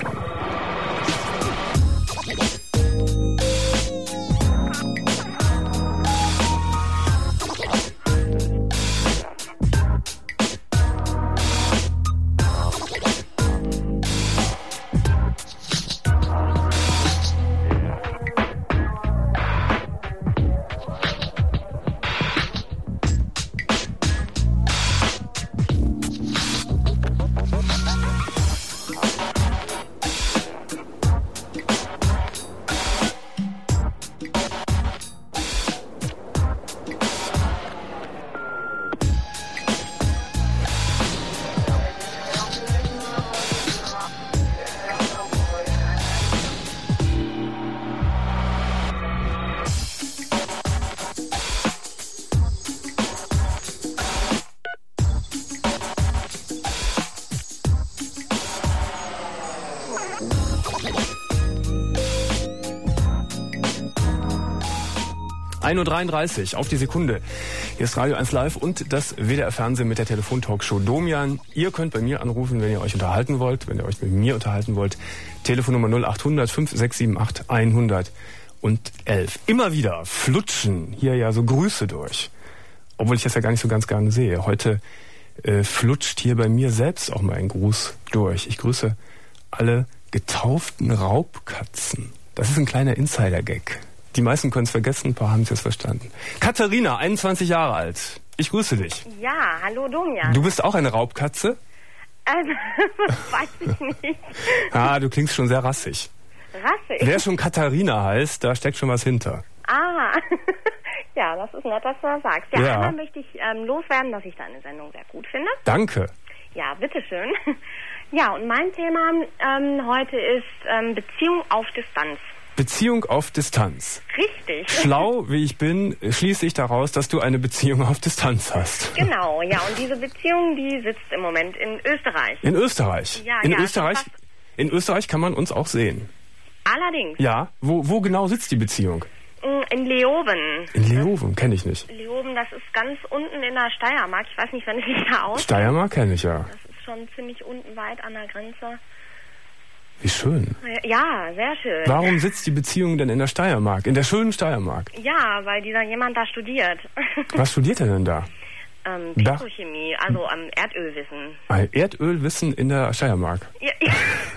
ein Uhr dreiunddreißig auf die Sekunde. Hier ist Radio eins Live und das W D R Fernsehen mit der Telefontalkshow Domian. Ihr könnt bei mir anrufen, wenn ihr euch unterhalten wollt, wenn ihr euch mit mir unterhalten wollt. Telefonnummer null acht hundert fünf sechs sieben acht hundertelf. Immer wieder flutschen hier ja so Grüße durch. Obwohl ich das ja gar nicht so ganz gerne sehe. Heute äh, flutscht hier bei mir selbst auch mal ein Gruß durch. Ich grüße alle getauften Raubkatzen. Das ist ein kleiner Insider-Gag. Die meisten können es vergessen, ein paar haben es jetzt verstanden. Katharina, einundzwanzig Jahre alt. Ich grüße dich. Ja, hallo Domian. Du bist auch eine Raubkatze? Also, weiß ich nicht. Ah, du klingst schon sehr rassig. Rassig? Wer schon Katharina heißt, da steckt schon was hinter. Ah, ja, das ist nett, dass du das sagst. Ja, Ja. einmal möchte ich ähm, loswerden, dass ich deine Sendung sehr gut finde. Danke. Ja, bitteschön. Ja, und mein Thema ähm, heute ist ähm, Beziehung auf Distanz. Beziehung auf Distanz. Richtig. Schlau wie ich bin, schließe ich daraus, dass du eine Beziehung auf Distanz hast. Genau, ja, und diese Beziehung, die sitzt im Moment in Österreich. In Österreich. Ja, in ja, Österreich. fast- In Österreich kann man uns auch sehen. Allerdings, Ja. Wo, wo genau sitzt die Beziehung? mh, in Leoben. In Leoben, kenne ich nicht. Leoben, das ist ganz unten in der Steiermark. Ich weiß nicht, wenn es sich da aus. Steiermark kenne ich ja. Das ist schon ziemlich unten weit an der Grenze. Wie schön. Ja, sehr schön. Warum sitzt die Beziehung denn in der Steiermark? In der schönen Steiermark? Ja, weil dieser jemand da studiert. Was studiert er denn da? ähm, Da- Petrochemie, also am Erdölwissen. Ah, Erdölwissen in der Steiermark. Ja, ja.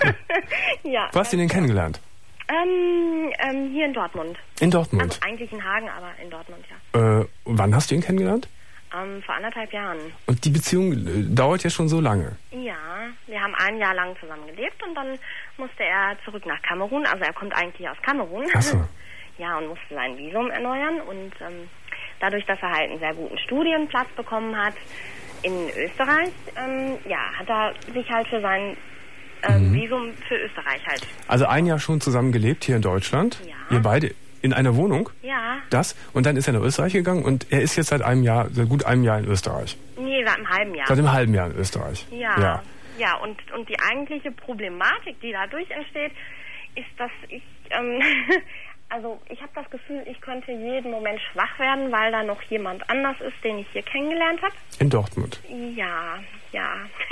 ja. Wo hast du ihn denn kennengelernt? Ähm, ähm, hier in Dortmund. In Dortmund. Also eigentlich in Hagen, aber in Dortmund, ja. Äh, wann hast du ihn kennengelernt? Ähm, vor anderthalb Jahren. Und die Beziehung äh, dauert ja schon so lange. Ja, wir haben ein Jahr lang zusammen gelebt und dann musste er zurück nach Kamerun. Also er kommt eigentlich aus Kamerun. Ach so. Ja, und musste sein Visum erneuern. Und ähm, dadurch, dass er halt einen sehr guten Studienplatz bekommen hat in Österreich, ähm, ja, hat er sich halt für sein ähm, Mhm. Visum für Österreich halt. Also ein Jahr schon zusammen gelebt hier in Deutschland. Ja. Ihr beide in einer Wohnung. Ja, Das. Und dann ist er nach Österreich gegangen und er ist jetzt seit einem Jahr, seit gut einem Jahr in Österreich. nee, seit einem halben Jahr. Seit einem halben Jahr in Österreich. Ja, Ja. ja, und, und die eigentliche Problematik, die dadurch entsteht, ist, dass ich, ähm, also ich habe das Gefühl, ich könnte jeden Moment schwach werden, weil da noch jemand anders ist, den ich hier kennengelernt habe. In Dortmund. Ja, ja.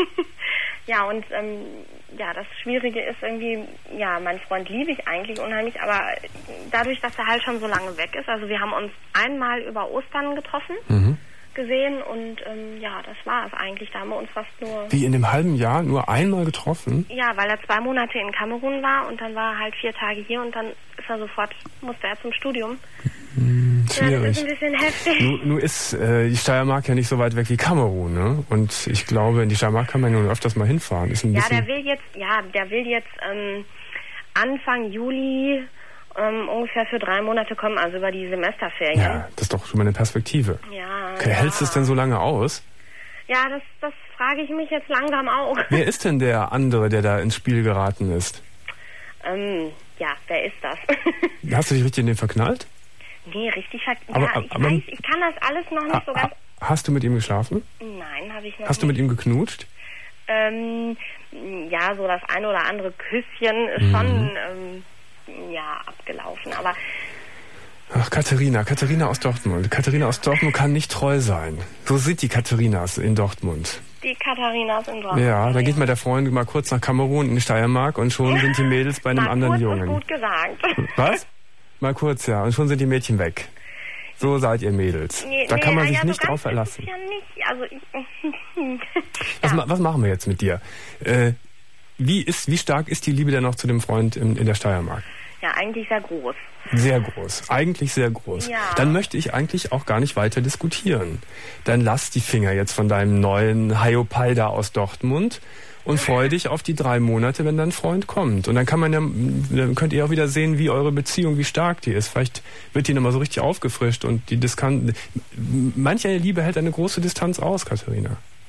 Ja, und ähm, ja, das Schwierige ist irgendwie, ja, mein Freund liebe ich eigentlich unheimlich, aber dadurch, dass er halt schon so lange weg ist, also wir haben uns einmal über Ostern getroffen, Mhm. gesehen und ähm, ja, das war es eigentlich. Da haben wir uns fast nur... Wie, in dem halben Jahr nur einmal getroffen? Ja, weil er zwei Monate in Kamerun war und dann war er halt vier Tage hier und dann ist er sofort, musste er zum Studium. Hm, schwierig. Ja, das ist ein bisschen heftig. Nun, nun ist äh, die Steiermark ja nicht so weit weg wie Kamerun, ne? Und ich glaube, in die Steiermark kann man nun öfters mal hinfahren. Ist ein ja, bisschen der will jetzt, ja, der will jetzt ähm, Anfang Juli ähm, ungefähr für drei Monate kommen, also über die Semesterferien. Ja, das ist doch schon mal eine Perspektive. Ja. Okay, ja. hältst du es denn so lange aus? Ja, das, das frage ich mich jetzt langsam auch. Wer ist denn der andere, der da ins Spiel geraten ist? ähm, ja, wer ist das? Hast du dich richtig in den verknallt? Nee, richtig verknallt. Aber- Ja, ich aber- weiß, ich kann das alles noch nicht Ha, so ha, ganz... hast du mit ihm geschlafen? Nein, habe ich noch Hast du nicht. mit ihm geknutscht? Ähm, ja, so das ein oder andere Küsschen ist Mhm. schon ähm, ja, abgelaufen. Aber Ach, Katharina, Katharina aus Dortmund. Katharina aus Dortmund kann nicht treu sein. So sind die Katharinas in Dortmund. die Katharinas in Dortmund. Ja, da geht mal der Freund mal kurz nach Kamerun in die Steiermark und schon sind die Mädels bei einem Mal anderen kurz Jungen. Ist gut gesagt. Was? Mal kurz, ja. Und schon sind die Mädchen weg. So seid ihr Mädels. Nee, da kann man nee, sich ja, nicht so drauf ganz ist verlassen. es ja nicht. Also ich, Was, ja. ma- was machen wir jetzt mit dir? Äh, wie, ist, wie stark ist die Liebe denn noch zu dem Freund in, in der Steiermark? ja, eigentlich sehr groß. Sehr groß. Eigentlich sehr groß. Ja. Dann möchte ich eigentlich auch gar nicht weiter diskutieren. Dann lass die Finger jetzt von deinem neuen Hayopalda aus Dortmund und freu dich auf die drei Monate, wenn dein Freund kommt. Und dann kann man ja, dann könnt ihr auch wieder sehen, wie eure Beziehung, wie stark die ist. Vielleicht wird die nochmal so richtig aufgefrischt und die Distanz. Manche Liebe hält eine große Distanz aus, Katharina.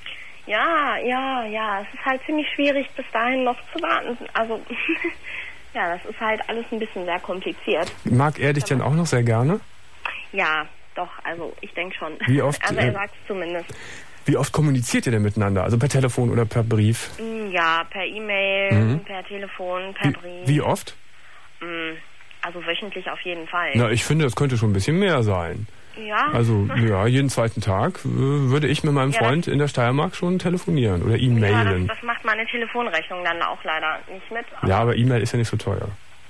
Ja, ja, ja. Es ist halt ziemlich schwierig, bis dahin noch zu warten. Also ja, das ist halt alles ein bisschen sehr kompliziert. Mag er dich denn auch noch sehr gerne? Ja, doch, also ich denke schon. Wie oft, Also er äh, sagt es zumindest. Wie oft kommuniziert ihr denn miteinander? Also per Telefon oder per Brief? Mm, Ja, per E-Mail, Mhm. per Telefon, per Wie, Brief. wie oft? Mm, Also wöchentlich auf jeden Fall. Na, ich finde, das könnte schon ein bisschen mehr sein. Ja. Also, ja, jeden zweiten Tag äh, würde ich mit meinem Ja, Freund in der Steiermark schon telefonieren oder ja, E-Mailen. das, das macht meine Telefonrechnung dann auch leider nicht mit. Ja, aber E-Mail ist ja nicht so teuer.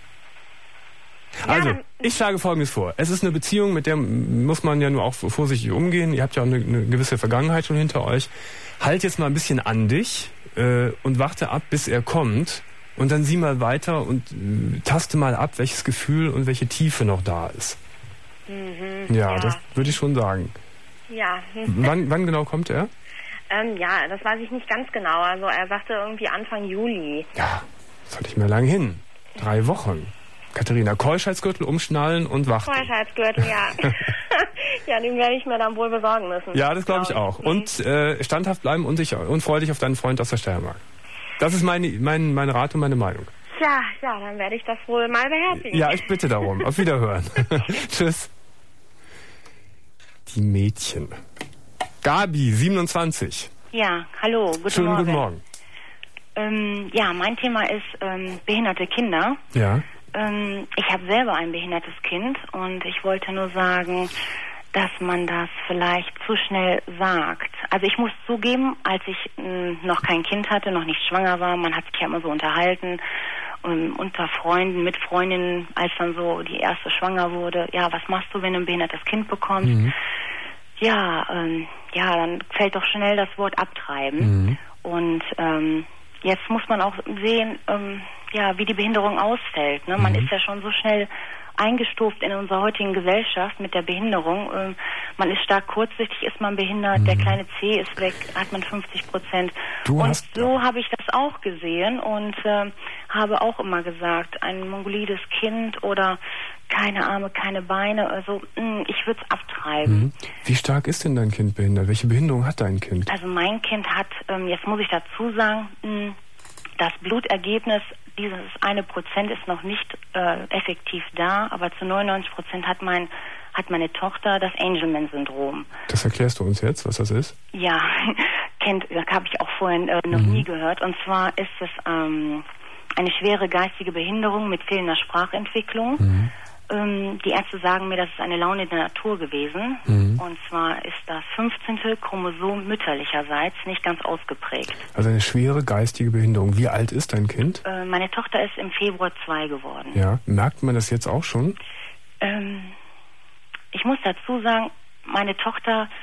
Ja, Also, dann- ich schlage Folgendes vor. Es ist eine Beziehung, mit der muss man ja nur auch vorsichtig umgehen. Ihr habt ja auch eine, eine gewisse Vergangenheit schon hinter euch. Halt jetzt mal ein bisschen an dich äh, und warte ab, bis er kommt. Und dann sieh mal weiter und äh, taste mal ab, welches Gefühl und welche Tiefe noch da ist. Mhm, Ja, ja. das würde ich schon sagen. Ja. Wann, wann genau kommt er? ähm, ja, das weiß ich nicht ganz genau. Also er sagte irgendwie Anfang Juli. Ja, das hatte ich mir lang hin. Drei Wochen. Katharina, Keuschheitsgürtel umschnallen und warten. Freiheitsgürtel, ja. Ja, den werde ich mir dann wohl besorgen müssen. Ja, das glaube ich auch. Mhm. Und äh, standhaft bleiben und, dich, und freu dich auf deinen Freund aus der Steiermark. Das ist meine, mein, mein Rat und meine Meinung. Ja, ja, dann werde ich das wohl mal beherzigen. Ja, ich bitte darum. Auf Wiederhören. Tschüss. Die Mädchen. Gabi, siebenundzwanzig. Ja, hallo, guten Schönen Morgen. guten Morgen. Ähm, ja, mein Thema ist ähm, behinderte Kinder. Ja. Ähm, ich habe selber ein behindertes Kind und ich wollte nur sagen, dass man das vielleicht zu schnell sagt. Also ich muss zugeben, als ich mh, noch kein Kind hatte, noch nicht schwanger war, man hat sich ja immer so unterhalten, um, unter Freunden, mit Freundinnen, als dann so die erste schwanger wurde, ja, was machst du, wenn du ein behindertes Kind bekommst? Mhm. Ja, ähm, ja, dann fällt doch schnell das Wort abtreiben. Mhm. Und ähm, jetzt muss man auch sehen, ähm, ja, wie die Behinderung ausfällt. Ne? Man Mhm. ist ja schon so schnell eingestuft in unserer heutigen Gesellschaft mit der Behinderung. Ähm, man ist stark kurzsichtig, ist man behindert, Mhm. der kleine C ist weg, hat man fünfzig Prozent. Du Und hast- so habe ich das auch gesehen und äh, habe auch immer gesagt, ein mongolides Kind oder keine Arme, keine Beine, also mh, ich würde es abtreiben. Mhm. Wie stark ist denn dein Kind behindert? Welche Behinderung hat dein Kind? Also mein Kind hat, ähm, jetzt muss ich dazu sagen, mh, das Blutergebnis, dieses eine Prozent ist noch nicht äh, effektiv da, aber zu neunundneunzig Prozent hat mein hat meine Tochter das Angelman-Syndrom. Das erklärst du uns jetzt, was das ist? Ja, kennt, habe ich auch vorhin äh, noch Mhm. nie gehört. Und zwar ist es ähm, eine schwere geistige Behinderung mit fehlender Sprachentwicklung. Mhm. Ähm, die Ärzte sagen mir, das ist eine Laune der Natur gewesen. Mhm. Und zwar ist das fünfzehnte Chromosom mütterlicherseits nicht ganz ausgeprägt. Also eine schwere geistige Behinderung. Wie alt ist dein Kind? Äh, meine Tochter ist im Februar zwei geworden. Ja. Merkt man das jetzt auch schon? Ähm, ich muss dazu sagen, meine Tochter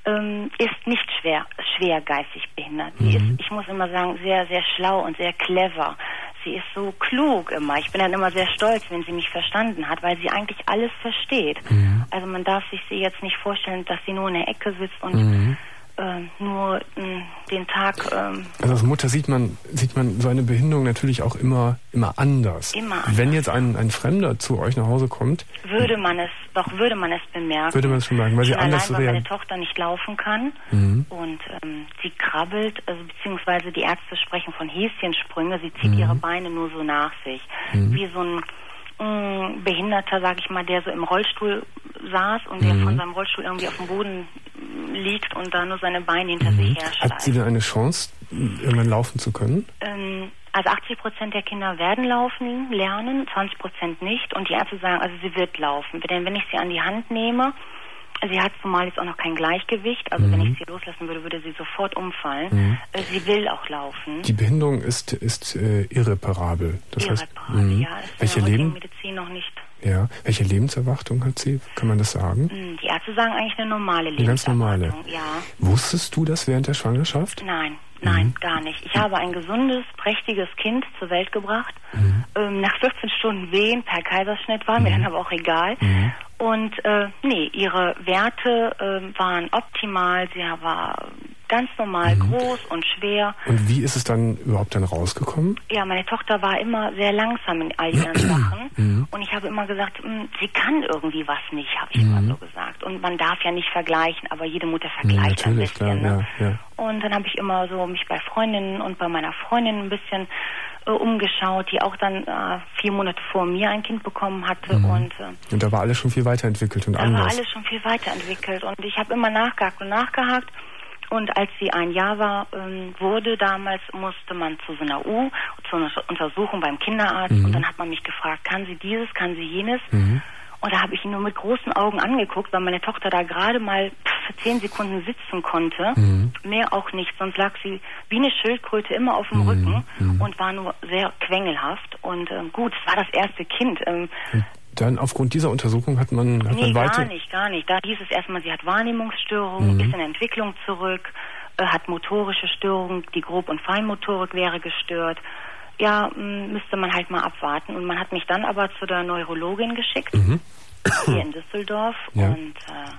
ähm, ist nicht schwer, schwer geistig behindert. Sie Mhm. ist, ich muss immer sagen, sehr, sehr schlau und sehr clever. Sie ist so klug immer. Ich bin dann immer sehr stolz, wenn sie mich verstanden hat, weil sie eigentlich alles versteht. Mhm. Also man darf sich sie jetzt nicht vorstellen, dass sie nur in der Ecke sitzt und Mhm. äh, nur mh, den Tag... Ähm, Also als Mutter sieht man, sieht man so eine Behinderung natürlich auch immer, immer anders. Immer anders. Wenn jetzt ein, ein Fremder zu euch nach Hause kommt, würde man es, doch würde man es bemerken. würde man es schon merken, weil sie Schon anders allein, weil meine reagiert. Tochter nicht laufen kann Mhm. und ähm, sie krabbelt, also beziehungsweise die Ärzte sprechen von Häschensprünge, sie zieht Mhm. ihre Beine nur so nach sich. Mhm. Wie so ein mh, Behinderter, sag ich mal, der so im Rollstuhl saß und der Mhm. von seinem Rollstuhl irgendwie auf dem Boden liegt und da nur seine Beine hinter sich her Hat sie denn eine Chance, irgendwann laufen zu können? ähm, also achtzig Prozent der Kinder werden laufen lernen, zwanzig Prozent nicht. Und die Ärzte sagen, also sie wird laufen. Denn wenn ich sie an die Hand nehme, sie hat zumal jetzt auch noch kein Gleichgewicht. Also Mhm. wenn ich sie loslassen würde, würde sie sofort umfallen. Mhm. Äh, Sie will auch laufen. Die Behinderung ist, ist äh, irreparabel. Das Irreparabel, heißt, mh. ja. Ist welche, in der heutigen Leben, Medizin noch nicht. ja, welche Lebenserwartung hat sie? Kann man das sagen? Mh, Die Ärzte sagen eigentlich eine normale Eine ganz normale. Lebenserwartung. Ja. Wusstest du das während der Schwangerschaft? Nein, nein, Mhm. gar nicht. Ich habe ein gesundes, prächtiges Kind zur Welt gebracht. Mhm. Ähm, nach vierzehn Stunden Wehen per Kaiserschnitt, war mir Mhm. dann aber auch egal. Mhm. Und äh, nee, ihre Werte äh, waren optimal. Sie war ganz normal Mhm. groß und schwer. Und wie ist es dann überhaupt dann rausgekommen? Ja, meine Tochter war immer sehr langsam in all ihren Sachen. Mhm. Und ich habe immer gesagt, "Hm, sie kann irgendwie was nicht, habe ich Mhm. immer so gesagt. Und man darf ja nicht vergleichen, aber jede Mutter Mhm, vergleicht ein natürlich, bisschen. klar, Ne? ja, ja. Und dann habe ich immer so mich bei Freundinnen und bei meiner Freundin ein bisschen äh, umgeschaut, die auch dann äh, vier Monate vor mir ein Kind bekommen hatte. Mhm. Und äh, Und da war alles schon viel weiterentwickelt und da war anders. alles schon viel weiterentwickelt. Und ich habe immer nachgehakt und nachgehakt. Und als sie ein Jahr war, ähm, wurde damals, musste man zu so einer U, zu einer Untersuchung beim Kinderarzt. Mhm. Und dann hat man mich gefragt, kann sie dieses, kann sie jenes? Mhm. Und da habe ich ihn nur mit großen Augen angeguckt, weil meine Tochter da gerade mal für zehn Sekunden sitzen konnte. Mhm. Mehr auch nicht, sonst lag sie wie eine Schildkröte immer auf dem Mhm. Rücken Mhm. und war nur sehr quengelhaft. Und ähm, gut, es war das erste Kind. Ähm, Und dann aufgrund dieser Untersuchung hat man, hat nee, man gar weiter... nicht, gar nicht. Da hieß es erstmal, sie hat Wahrnehmungsstörungen, Mhm. ist in Entwicklung zurück, äh, hat motorische Störungen, die Grob- und Feinmotorik wäre gestört. Ja, mh, müsste man halt mal abwarten. Und man hat mich dann aber zu der Neurologin geschickt, Mhm. hier in Düsseldorf. Ja. Und äh,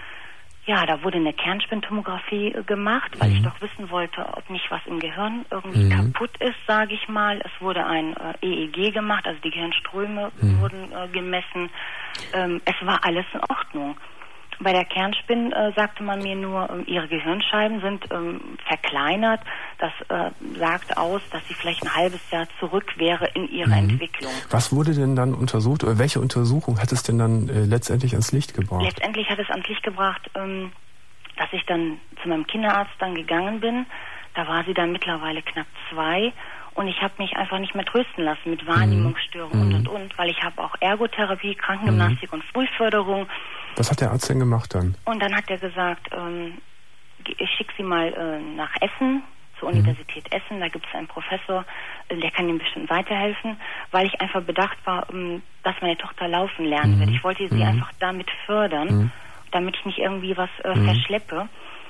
ja, da wurde eine Kernspintomographie äh, gemacht, weil Mhm. ich doch wissen wollte, ob nicht was im Gehirn irgendwie Mhm. kaputt ist, sage ich mal. Es wurde ein äh, E E G gemacht, also die Gehirnströme Mhm. wurden äh, gemessen. Ähm, es war alles in Ordnung. Bei der Kernspin äh, sagte man mir nur, ähm, ihre Gehirnscheiben sind ähm, verkleinert. Das äh, sagt aus, dass sie vielleicht ein halbes Jahr zurück wäre in ihrer Mhm. Entwicklung. Was wurde denn dann untersucht, oder welche Untersuchung hat es denn dann äh, letztendlich ans Licht gebracht? Letztendlich hat es ans Licht gebracht, ähm, dass ich dann zu meinem Kinderarzt dann gegangen bin. Da war sie dann mittlerweile knapp zwei. Und ich habe mich einfach nicht mehr trösten lassen mit Wahrnehmungsstörungen Mhm. und, und, und, weil ich habe auch Ergotherapie, Krankengymnastik Mhm. und Frühförderung. Was hat der Arzt denn gemacht dann? Und dann hat er gesagt, ähm, ich schicke sie mal äh, nach Essen, zur Mhm. Universität Essen. Da gibt es einen Professor, äh, der kann ihm bestimmt weiterhelfen, weil ich einfach bedacht war, ähm, dass meine Tochter laufen lernen Mhm. wird. Ich wollte sie Mhm. einfach damit fördern, Mhm. damit ich nicht irgendwie was äh, Mhm. verschleppe.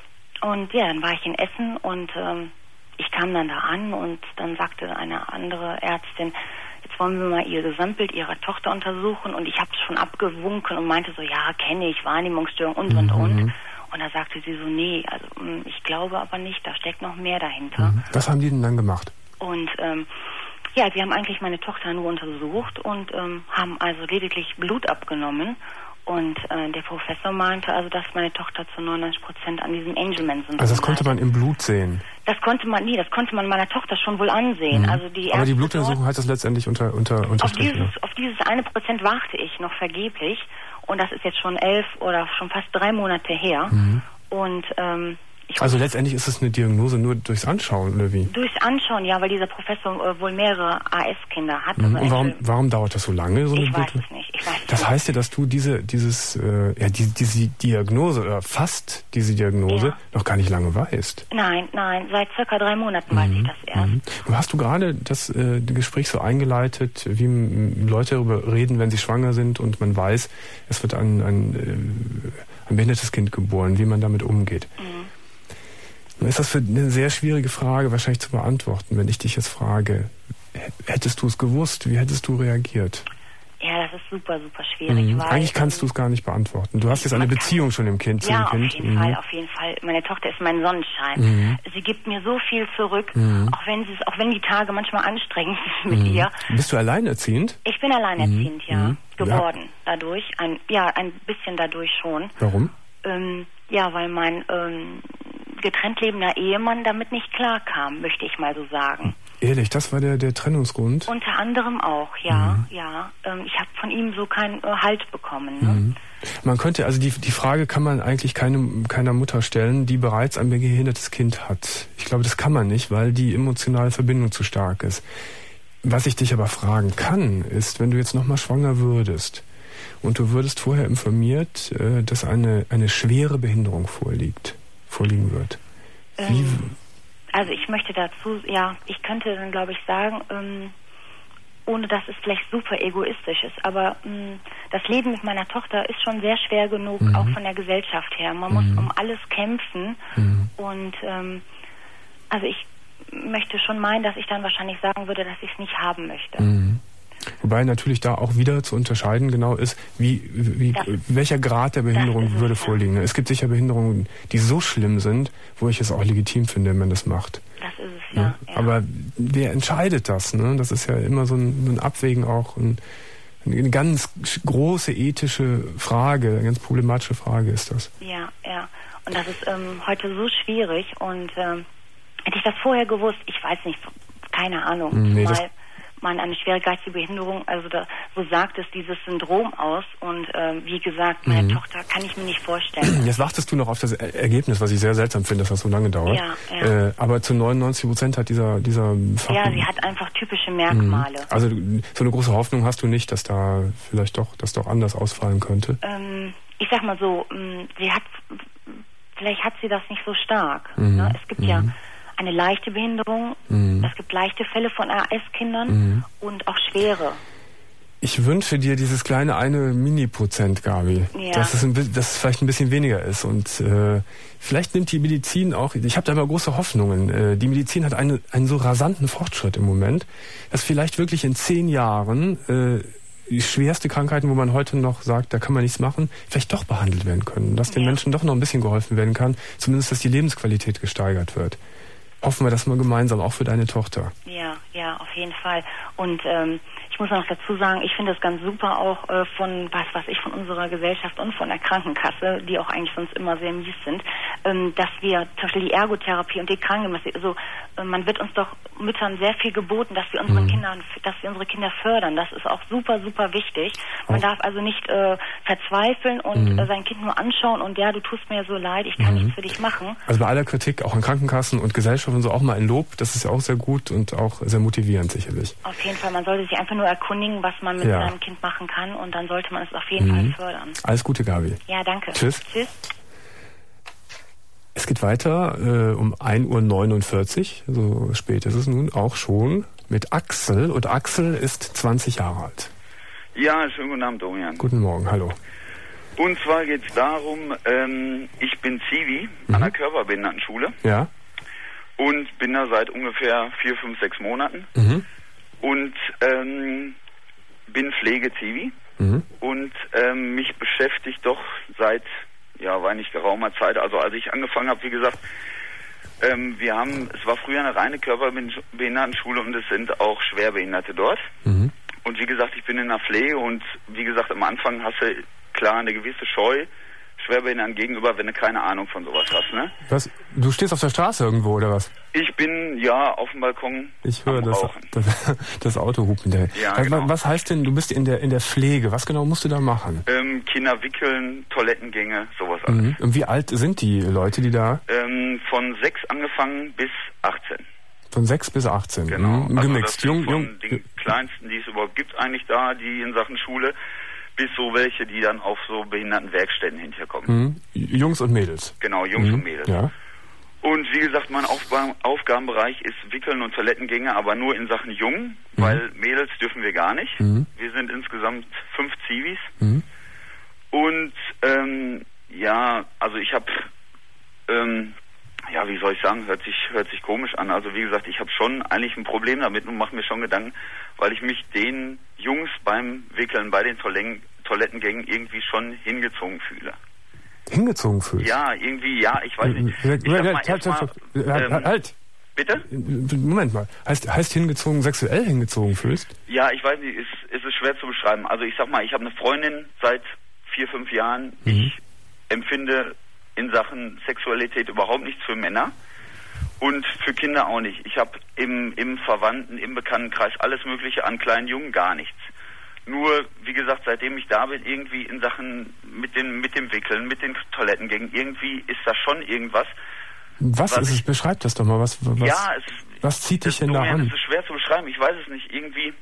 Und ja, dann war ich in Essen und ähm, ich kam dann da an und dann sagte eine andere Ärztin, jetzt wollen wir mal ihr Gesamtbild ihrer Tochter untersuchen, und ich habe es schon abgewunken und meinte so, ja, kenne ich, Wahrnehmungsstörung und und Mhm. und. Und da sagte sie so, nee, also mh, ich glaube aber nicht, da steckt noch mehr dahinter. Mhm. Was haben die denn dann gemacht? Und ähm, ja, sie haben eigentlich meine Tochter nur untersucht und ähm, haben also lediglich Blut abgenommen. Und äh, der Professor meinte also, dass meine Tochter zu neunundneunzig Prozent an diesem Angelman-Syndrom Also das konnte man leidet. im Blut sehen. Das konnte man nie, das konnte man meiner Tochter schon wohl ansehen. Mhm. Also die Aber die Ärzte Blutuntersuchung dort- hat das letztendlich unter, unter, auf unterstrichen. dieses, auf dieses eine Prozent warte ich noch vergeblich. Und das ist jetzt schon elf oder schon fast drei Monate her. Mhm. Und ähm, ich Also letztendlich ist es eine Diagnose nur durchs Anschauen, oder wie? durchs Anschauen, ja, weil dieser Professor äh, wohl mehrere A S-Kinder hat. Mhm. Also Und warum, Angel- warum dauert das so lange? So eine ich weiß Blut- es nicht. Ich weiß es Das nicht. heißt ja, dass du diese, dieses, äh, ja, die, diese Diagnose oder fast diese Diagnose Ja. noch gar nicht lange weißt. Nein, nein, seit circa drei Monaten weiß ich das erst. Mhm. Du hast du gerade das äh, Gespräch so eingeleitet, wie m, Leute darüber reden, wenn sie schwanger sind und man weiß, es wird ein, ein, äh, ein behindertes Kind geboren, wie man damit umgeht. Mhm. Nun ist das für eine sehr schwierige Frage wahrscheinlich zu beantworten, wenn ich dich jetzt frage, hättest du es gewusst, wie hättest du reagiert? Ja, das ist super, super schwierig. Mhm. Weil, Eigentlich kannst du es gar nicht beantworten. Du hast jetzt eine Beziehung schon im Kind, zu ja, dem Kind. auf jeden mhm. Fall, auf jeden Fall. Meine Tochter ist mein Sonnenschein. Mhm. Sie gibt mir so viel zurück, mhm. auch wenn sie auch wenn die Tage manchmal anstrengend sind mit mhm. ihr. Bist du alleinerziehend? Ich bin alleinerziehend, mhm. ja, mhm. geworden ja. dadurch. Ein, ja, ein bisschen dadurch schon. Warum? Ähm, ja, weil mein ähm, getrennt lebender Ehemann damit nicht klarkam, möchte ich mal so sagen. Ehrlich, das war der, der Trennungsgrund? Unter anderem auch, ja, mhm. ja. Ähm, ich habe von ihm so keinen äh, Halt bekommen. Ne? Mhm. Man könnte, also die, die Frage kann man eigentlich keine, keiner Mutter stellen, die bereits ein behindertes Kind hat. Ich glaube, das kann man nicht, weil die emotionale Verbindung zu stark ist. Was ich dich aber fragen kann, ist, wenn du jetzt nochmal schwanger würdest und du würdest vorher informiert, äh, dass eine, eine schwere Behinderung vorliegt, vorliegen wird. Wie... Ähm. Also ich möchte dazu, ja, ich könnte dann glaube ich sagen, ähm, ohne dass es vielleicht super egoistisch ist, aber ähm, das Leben mit meiner Tochter ist schon sehr schwer genug, mhm. auch von der Gesellschaft her. Man mhm. muss um alles kämpfen mhm. und ähm, also ich möchte schon meinen, dass ich dann wahrscheinlich sagen würde, dass ich es nicht haben möchte. Mhm. Wobei natürlich da auch wieder zu unterscheiden genau ist, wie, wie das, welcher Grad der Behinderung würde es, vorliegen. Ja. Es gibt sicher Behinderungen, die so schlimm sind, wo ich es auch legitim finde, wenn man das macht. Das ist es, ja. ja. Aber wer entscheidet das? Ne? Das ist ja immer so ein, ein Abwägen auch, ein, eine ganz große ethische Frage, eine ganz problematische Frage ist das. Ja, ja. Und das ist ähm, heute so schwierig und ähm, hätte ich das vorher gewusst, ich weiß nicht, keine Ahnung, nee, mal... man eine schwere geistige Behinderung, also da, so sagt es dieses Syndrom aus und äh, wie gesagt, meine mhm. Tochter kann ich mir nicht vorstellen. Jetzt wartest du noch auf das Ergebnis, was ich sehr seltsam finde, dass das so lange dauert. Ja, ja. Äh, aber zu neunundneunzig Prozent hat dieser dieser Fach Ja, sie hat einfach typische Merkmale. Mhm. Also so eine große Hoffnung hast du nicht, dass da vielleicht doch, das doch anders ausfallen könnte? Ähm, ich sag mal so, mh, sie hat, vielleicht hat sie das nicht so stark. Mhm. Ne? Es gibt mhm. ja eine leichte Behinderung, mhm. es gibt leichte Fälle von A S-Kindern mhm. und auch schwere. Ich wünsche dir dieses kleine eine Mini-Prozent, Gabi, ja. dass, es ein, dass es vielleicht ein bisschen weniger ist. Und äh, vielleicht nimmt die Medizin auch, ich habe da immer große Hoffnungen, äh, die Medizin hat eine, einen so rasanten Fortschritt im Moment, dass vielleicht wirklich in zehn Jahren äh, die schwerste Krankheiten, wo man heute noch sagt, da kann man nichts machen, vielleicht doch behandelt werden können. Dass den ja. Menschen doch noch ein bisschen geholfen werden kann, zumindest dass die Lebensqualität gesteigert wird. Hoffen wir das mal gemeinsam, auch für deine Tochter. Ja, ja, auf jeden Fall. Und ähm, ich muss noch dazu sagen, ich finde es ganz super auch äh, von, was was ich, von unserer Gesellschaft und von der Krankenkasse, die auch eigentlich sonst immer sehr mies sind, ähm, dass wir zum Beispiel die Ergotherapie und die Krankengymnastik, also äh, man wird uns doch Müttern sehr viel geboten, dass wir unseren mhm. Kindern, dass wir unsere Kinder fördern. Das ist auch super, super wichtig. Man auch. darf also nicht äh, verzweifeln und mhm. äh, sein Kind nur anschauen und ja, du tust mir so leid, ich kann mhm. nichts für dich machen. Also bei aller Kritik, auch an Krankenkassen und Gesellschaft und so, auch mal ein Lob, das ist ja auch sehr gut und auch sehr motivierend sicherlich. Auf jeden Fall, man sollte sich einfach nur erkundigen, was man mit ja. seinem Kind machen kann und dann sollte man es auf jeden mhm. Fall fördern. Alles Gute, Gabi. Ja, danke. Tschüss. Tschüss. Es geht weiter äh, um ein Uhr neunundvierzig, so spät ist es nun auch schon, mit Axel. Und Axel ist zwanzig Jahre alt. Ja, schönen guten Abend, Dorian. Guten Morgen, hallo. Und zwar geht es darum, ähm, ich bin Zivi mhm. an der Körperbehindertenschule. Ja. Und bin da seit ungefähr vier, fünf, sechs Monaten. Mhm. Und ähm, bin Pflege-Zivi. Mhm. Und ähm, mich beschäftigt doch seit, ja, war nicht geraumer Zeit, also als ich angefangen habe, wie gesagt, ähm, wir haben, es war früher eine reine Körperbehindertenschule und es sind auch Schwerbehinderte dort. Mhm. Und wie gesagt, ich bin in der Pflege und wie gesagt, am Anfang hast du klar eine gewisse Scheu Schwerbehinderten gegenüber, wenn du keine Ahnung von sowas hast, ne? Was? Du stehst auf der Straße irgendwo, oder was? Ich bin, ja, auf dem Balkon. Ich höre das, das, das Auto hupen. Der. Ja, was, genau. was heißt denn, du bist in der in der Pflege? Was genau musst du da machen? Ähm, Kinder wickeln, Toilettengänge, sowas alles. Mhm. Und wie alt sind die Leute, die da? Ähm, von sechs angefangen bis achtzehn. Von sechs bis achtzehn? Genau. Mhm. Also gemixt. das sind Jung, von jung. den kleinsten, die es überhaupt gibt, eigentlich da, die in Sachen Schule, bis so welche, die dann auf so Behindertenwerkstätten hinterkommen. Mhm. Jungs und Mädels. Genau, Jungs mhm. und Mädels. Ja. Und wie gesagt, mein Aufba- Aufgabenbereich ist Wickeln und Toilettengänge, aber nur in Sachen Jungen, mhm. weil Mädels dürfen wir gar nicht. Mhm. Wir sind insgesamt fünf Zivis. Mhm. Und ähm, ja, also ich habe, ähm, ja, wie soll ich sagen, hört sich hört sich komisch an. Also wie gesagt, ich habe schon eigentlich ein Problem damit und mache mir schon Gedanken, weil ich mich den Jungs beim Wickeln bei den Toiletten, Toilettengängen irgendwie schon hingezogen fühle. Hingezogen fühlst? Ja, irgendwie, ja, ich weiß nicht. Ich halt, mal halt, halt, mal, ähm, halt. Bitte? Moment mal. Heißt, heißt hingezogen, sexuell hingezogen fühlst? Ja, ich weiß nicht, es, es ist schwer zu beschreiben. Also ich sag mal, ich habe eine Freundin seit vier, fünf Jahren. Mhm. Ich empfinde in Sachen Sexualität überhaupt nichts für Männer und für Kinder auch nicht. Ich habe im, im Verwandten, im Bekanntenkreis alles Mögliche, an kleinen Jungen gar nichts. Nur, wie gesagt, seitdem ich da bin, irgendwie in Sachen mit, den, mit dem Wickeln, mit den Toilettengängen, irgendwie ist da schon irgendwas. Was, was ist es? Beschreib das doch mal. Was, was, ja, es, was zieht dich denn da an? Es ist schwer zu beschreiben. Ich weiß es nicht. Irgendwie,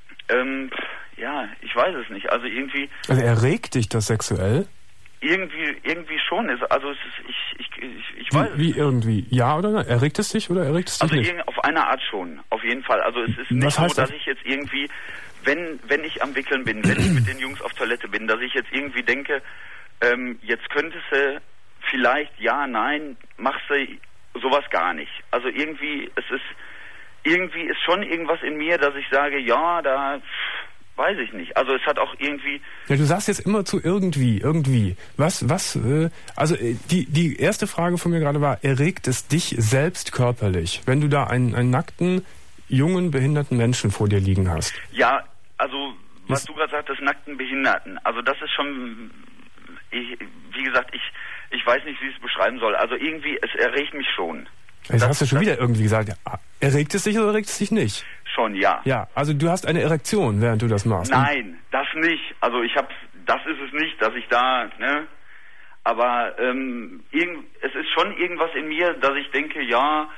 ähm, ja, ich weiß es nicht. Also irgendwie... Also erregt dich das sexuell? Irgendwie, irgendwie schon. Also es ist, ich, ich, ich, ich weiß wie, wie irgendwie? Ja oder nein? Erregt es dich oder erregt es dich also nicht? Also auf eine Art schon, auf jeden Fall. Also es ist nicht was heißt so, dass das? ich jetzt irgendwie, wenn, wenn ich am Wickeln bin, wenn ich mit den Jungs auf Toilette bin, dass ich jetzt irgendwie denke, ähm, jetzt könntest du vielleicht, ja, nein, machst du sowas gar nicht. Also irgendwie, es ist, irgendwie ist schon irgendwas in mir, dass ich sage, ja, da... Weiß ich nicht. Also es hat auch irgendwie... Ja, du sagst jetzt immer zu irgendwie, irgendwie. Was, was, äh, also äh, die, die erste Frage von mir gerade war, erregt es dich selbst körperlich, wenn du da einen, einen nackten, jungen, behinderten Menschen vor dir liegen hast? Ja, also was du gerade sagtest, nackten Behinderten. Also das ist schon, ich, wie gesagt, ich, ich weiß nicht, wie ich es beschreiben soll. Also irgendwie, es erregt mich schon. Jetzt das, hast du schon das, wieder irgendwie gesagt, erregt es dich oder erregt es dich nicht? Schon, ja. Ja, also du hast eine Erektion, während du das machst. Nein, das nicht. Also ich habe, das ist es nicht, dass ich da, ne, aber ähm, irgend, es ist schon irgendwas in mir, dass ich denke, ja,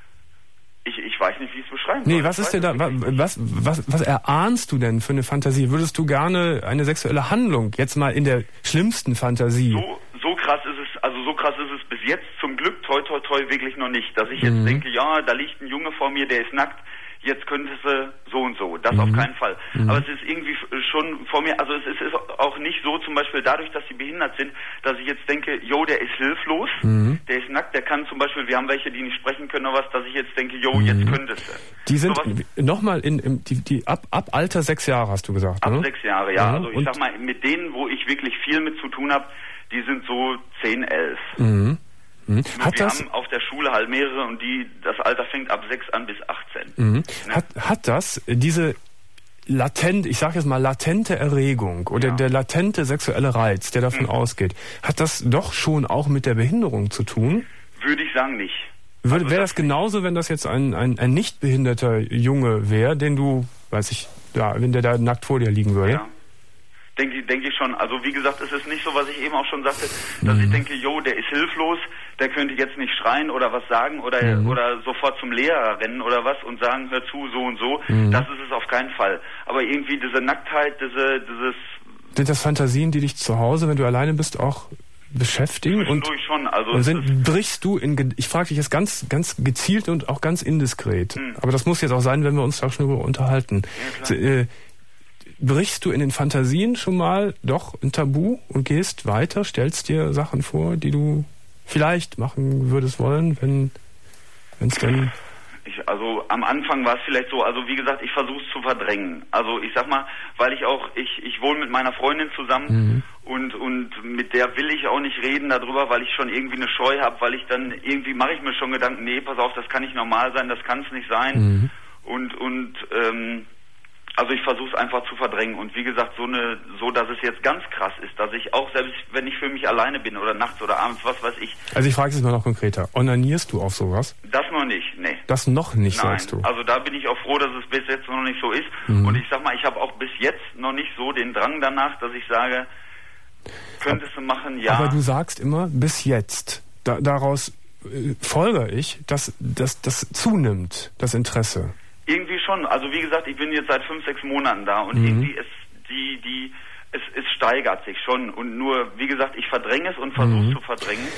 ich, ich weiß nicht, wie ich es beschreiben soll. Nee, was ist denn da, was, was, was erahnst du denn für eine Fantasie? Würdest du gerne eine sexuelle Handlung, jetzt mal in der schlimmsten Fantasie? So, so krass ist es, also so krass ist es bis jetzt zum Glück, toi toi toi, wirklich noch nicht, dass ich jetzt mhm. denke, ja, da liegt ein Junge vor mir, der ist nackt, jetzt könnte sie so und so. Das mhm. auf keinen Fall. Mhm. Aber es ist irgendwie schon vor mir, also es ist, ist auch nicht so, zum Beispiel dadurch, dass sie behindert sind, dass ich jetzt denke, jo, der ist hilflos, mhm. der ist nackt, der kann zum Beispiel, wir haben welche, die nicht sprechen können oder was, dass ich jetzt denke, jo, mhm. jetzt könnte sie. Die sind, so nochmal, in, in, die, die ab, ab Alter sechs Jahre hast du gesagt, Ab ne? sechs Jahre, ja. Mhm. Also ich und sag mal, mit denen, wo ich wirklich viel mit zu tun habe, die sind so zehn, elf. Mhm. Mhm. Hat wir das, haben auf der Schule halt mehrere und die, das Alter fängt ab sechs an bis achtzehn. Mhm. Ne? Hat, hat das, diese latent, ich sage jetzt mal latente Erregung oder ja. der latente sexuelle Reiz, der davon mhm. ausgeht, hat das doch schon auch mit der Behinderung zu tun? Würde ich sagen, nicht. Würde, also wäre das, das genauso, wenn das jetzt ein, ein, ein nicht behinderter Junge wäre, den du, weiß ich, ja, wenn der da nackt vor dir liegen würde? Ja. Denke denk ich schon. Also wie gesagt, es ist nicht so, was ich eben auch schon sagte, dass mhm. ich denke, jo, der ist hilflos, der könnte jetzt nicht schreien oder was sagen oder mhm. oder sofort zum Lehrer rennen oder was und sagen, hör zu, so und so. Mhm. Das ist es auf keinen Fall. Aber irgendwie diese Nacktheit, diese, dieses... Sind das Fantasien, die dich zu Hause, wenn du alleine bist, auch beschäftigen? Und, schon. Also und sind, brichst du in... Ich frage dich jetzt ganz, ganz gezielt und auch ganz indiskret. Mhm. Aber das muss jetzt auch sein, wenn wir uns da schon über unterhalten. Ja, klar. Äh, Brichst du in den Fantasien schon mal doch ein Tabu und gehst weiter, stellst dir Sachen vor, die du vielleicht machen würdest wollen, wenn es denn... Ich, also am Anfang war es vielleicht so, also wie gesagt, ich versuche es zu verdrängen. Also ich sag mal, weil ich auch, ich, ich wohne mit meiner Freundin zusammen mhm. und, und mit der will ich auch nicht reden darüber, weil ich schon irgendwie eine Scheu habe, weil ich dann irgendwie mache ich mir schon Gedanken, nee, pass auf, das kann nicht normal sein, das kann es nicht sein. Mhm. Und, und ähm, also ich versuche es einfach zu verdrängen und wie gesagt, so eine, so dass es jetzt ganz krass ist, dass ich auch, selbst wenn ich für mich alleine bin oder nachts oder abends, was weiß ich. Also ich frage es mal noch konkreter. Onanierst du auf sowas? Das noch nicht, nee. Das noch nicht, Nein. sagst du? Also da bin ich auch froh, dass es bis jetzt noch nicht so ist. Mhm. Und ich sag mal, ich habe auch bis jetzt noch nicht so den Drang danach, dass ich sage, könntest du machen, ja. Aber du sagst immer, bis jetzt. Da, daraus äh, folge ich, dass, dass das zunimmt, das Interesse. Irgendwie schon. Also wie gesagt, ich bin jetzt seit fünf, sechs Monaten da und mhm. irgendwie ist die, die, es, es steigert sich schon. Und nur, wie gesagt, ich verdränge es und versuche es mhm. zu verdrängen. Und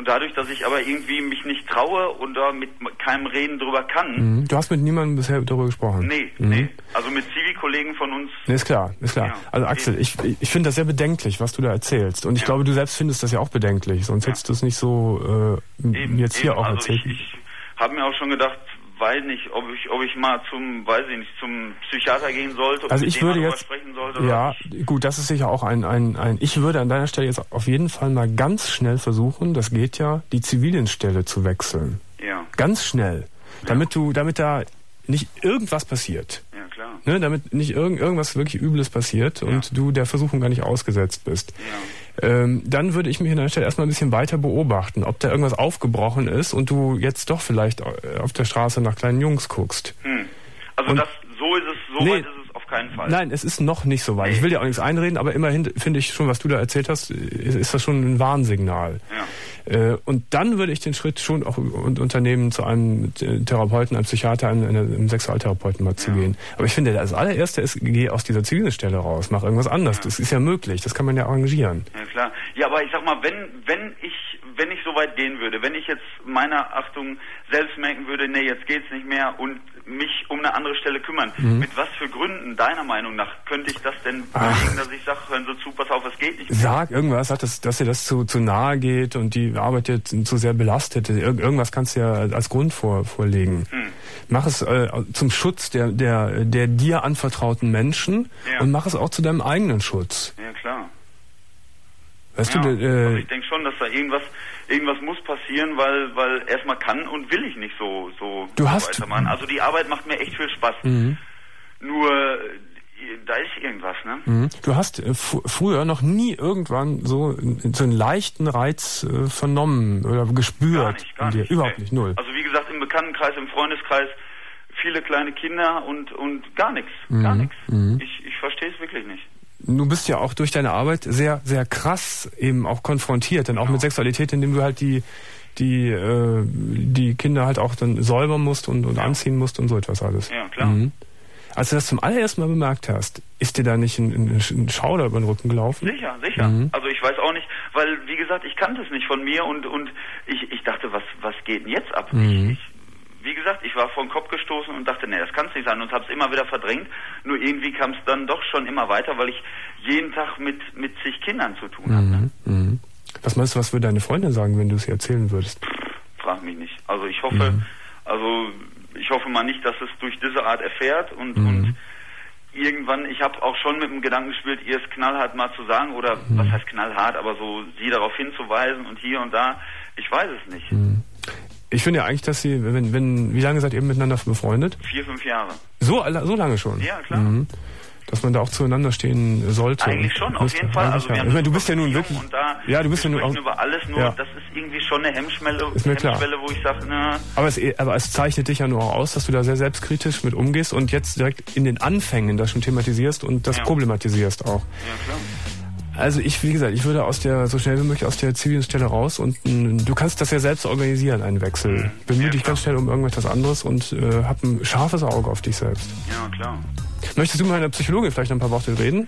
Und dadurch, dass ich aber irgendwie mich nicht traue und da mit keinem reden drüber kann. Mhm. Du hast mit niemandem bisher darüber gesprochen? Nee, mhm. nee. Also mit Zivi-Kollegen von uns. Nee, ist klar, ist klar. Ja. Also Axel, ich, ich finde das sehr bedenklich, was du da erzählst. Und ich ja. glaube, du selbst findest das ja auch bedenklich. Sonst ja. hättest du es nicht so äh, eben, jetzt hier eben. auch also erzählt. Ich, ich habe mir auch schon gedacht, weiß nicht, ob ich, ob ich mal zum, weiß ich nicht, zum Psychiater gehen sollte, ob also ich ich würde jetzt, sprechen sollte. Ja, gut, das ist sicher auch ein, ein, ein, ich würde an deiner Stelle jetzt auf jeden Fall mal ganz schnell versuchen, das geht ja, die Zivildienststelle zu wechseln. Ja. Ganz schnell. Damit ja. du, damit da nicht irgendwas passiert. Ja, klar. Ne, damit nicht irgend, irgendwas wirklich Übles passiert ja. und du der Versuchung gar nicht ausgesetzt bist. Ja. Ähm, dann würde ich mich an der Stelle erstmal ein bisschen weiter beobachten, ob da irgendwas aufgebrochen ist und du jetzt doch vielleicht auf der Straße nach kleinen Jungs guckst. Hm. Also und das, so ist es, so nee, weit ist es auf keinen Fall. Nein, es ist noch nicht so weit. Nee. Ich will dir auch nichts einreden, aber immerhin finde ich schon, was du da erzählt hast, ist das schon ein Warnsignal. Ja. Äh, und dann würde ich den Schritt schon auch unternehmen, zu einem Therapeuten, einem Psychiater, einem, einem Sexualtherapeuten mal zu ja. gehen. Aber ich finde, das allererste ist, geh aus dieser Zivilstelle raus, mach irgendwas anderes. Ja. Das ist ja möglich, das kann man ja arrangieren. Ja, klar. Ja, aber ich sag mal, wenn, wenn ich, wenn ich so weit gehen würde, wenn ich jetzt meiner Achtung selbst merken würde, nee, jetzt geht's nicht mehr und mich um eine andere Stelle kümmern, mhm. mit was für Gründen, deiner Meinung nach, könnte ich das denn belegen, dass ich sage, hören Sie zu, pass auf, es geht nicht mehr? Sag irgendwas, sag, dass, dass dir das zu, zu nahe geht und die Arbeit jetzt zu sehr belastet. Ir irgendwas kannst du ja als Grund vor, vorlegen. Hm. Mach es äh, zum Schutz der, der, der dir anvertrauten Menschen ja. und mach es auch zu deinem eigenen Schutz. Ja, klar. Weißt ja, du, äh, also ich denke schon, dass da irgendwas, irgendwas muss passieren, weil, weil erstmal kann und will ich nicht so, so du hast weitermachen. Also die Arbeit macht mir echt viel Spaß. Mhm. Nur da ist irgendwas, ne? Mhm. Du hast äh, früher noch nie irgendwann so, so einen leichten Reiz äh, vernommen oder gespürt. Gar nicht, gar in dir. nicht. Überhaupt nee. nicht, null. Also wie gesagt, im Bekanntenkreis, im Freundeskreis, viele kleine Kinder und, und gar nichts, mhm. gar nichts. Mhm. Ich, ich verstehe es wirklich nicht. Du bist ja auch durch deine Arbeit sehr, sehr krass eben auch konfrontiert, denn auch genau. mit Sexualität, indem du halt die, die, äh, die Kinder halt auch dann säubern musst und, und ja. anziehen musst und so etwas alles. Ja, klar. Mhm. Als du das zum allerersten Mal bemerkt hast, ist dir da nicht ein, ein Schauder über den Rücken gelaufen? Sicher, sicher. Mhm. Also ich weiß auch nicht, weil, wie gesagt, ich kannte es nicht von mir und, und ich, ich dachte, was, was geht denn jetzt ab? Mhm. Ich, ich, wie gesagt, ich war vor den Kopf gestoßen und dachte, nee, das kann es nicht sein und habe es immer wieder verdrängt. Nur irgendwie kam es dann doch schon immer weiter, weil ich jeden Tag mit, mit zig Kindern zu tun mhm. habe. Ne? Mhm. Was meinst du, was würde deine Freundin sagen, wenn du es ihr erzählen würdest? Pff, frag mich nicht. Also ich hoffe, mhm. also ich hoffe mal nicht, dass es durch diese Art erfährt und, mhm. und irgendwann, ich habe auch schon mit dem Gedanken gespielt, ihr es knallhart mal zu sagen oder mhm. was heißt knallhart, aber so sie darauf hinzuweisen und hier und da, ich weiß es nicht. Mhm. Ich finde ja eigentlich, dass sie, wenn, wenn, wie lange seid ihr miteinander befreundet? Vier, fünf Jahre. So, so lange schon? Ja, klar. Mhm. Dass man da auch zueinander stehen sollte. Eigentlich schon, auf jeden Fall. Also ja. wir ich meine, du bist ja nun wirklich, und da ja, du bist ja nun auch, über alles, nur ja. das ist irgendwie schon eine Hemmschwelle, ist mir klar. Hemmschwelle, wo ich sage, na. Aber es, aber es zeichnet dich ja nur auch aus, dass du da sehr selbstkritisch mit umgehst und jetzt direkt in den Anfängen das schon thematisierst und das ja. problematisierst auch. Ja, klar. Also ich, wie gesagt, ich würde aus der, so schnell wie möglich aus der zivilen Stelle raus und mh, du kannst das ja selbst organisieren, einen Wechsel. Mhm. Bemühe ja, dich ganz schnell um irgendetwas anderes und äh, hab ein scharfes Auge auf dich selbst. Ja, klar. Möchtest du mit einer Psychologin vielleicht noch ein paar Worte reden?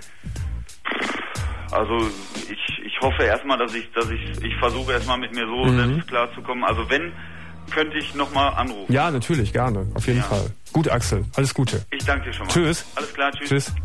Also ich, ich hoffe erstmal, dass ich, dass ich, ich versuche erstmal mit mir so mhm. selbst klarzukommen. Also wenn, könnte ich nochmal anrufen. Ja, natürlich, gerne, auf jeden ja. Fall. Gut, Axel, alles Gute. Ich danke dir schon mal. Tschüss. Alles klar, tschüss. Tschüss.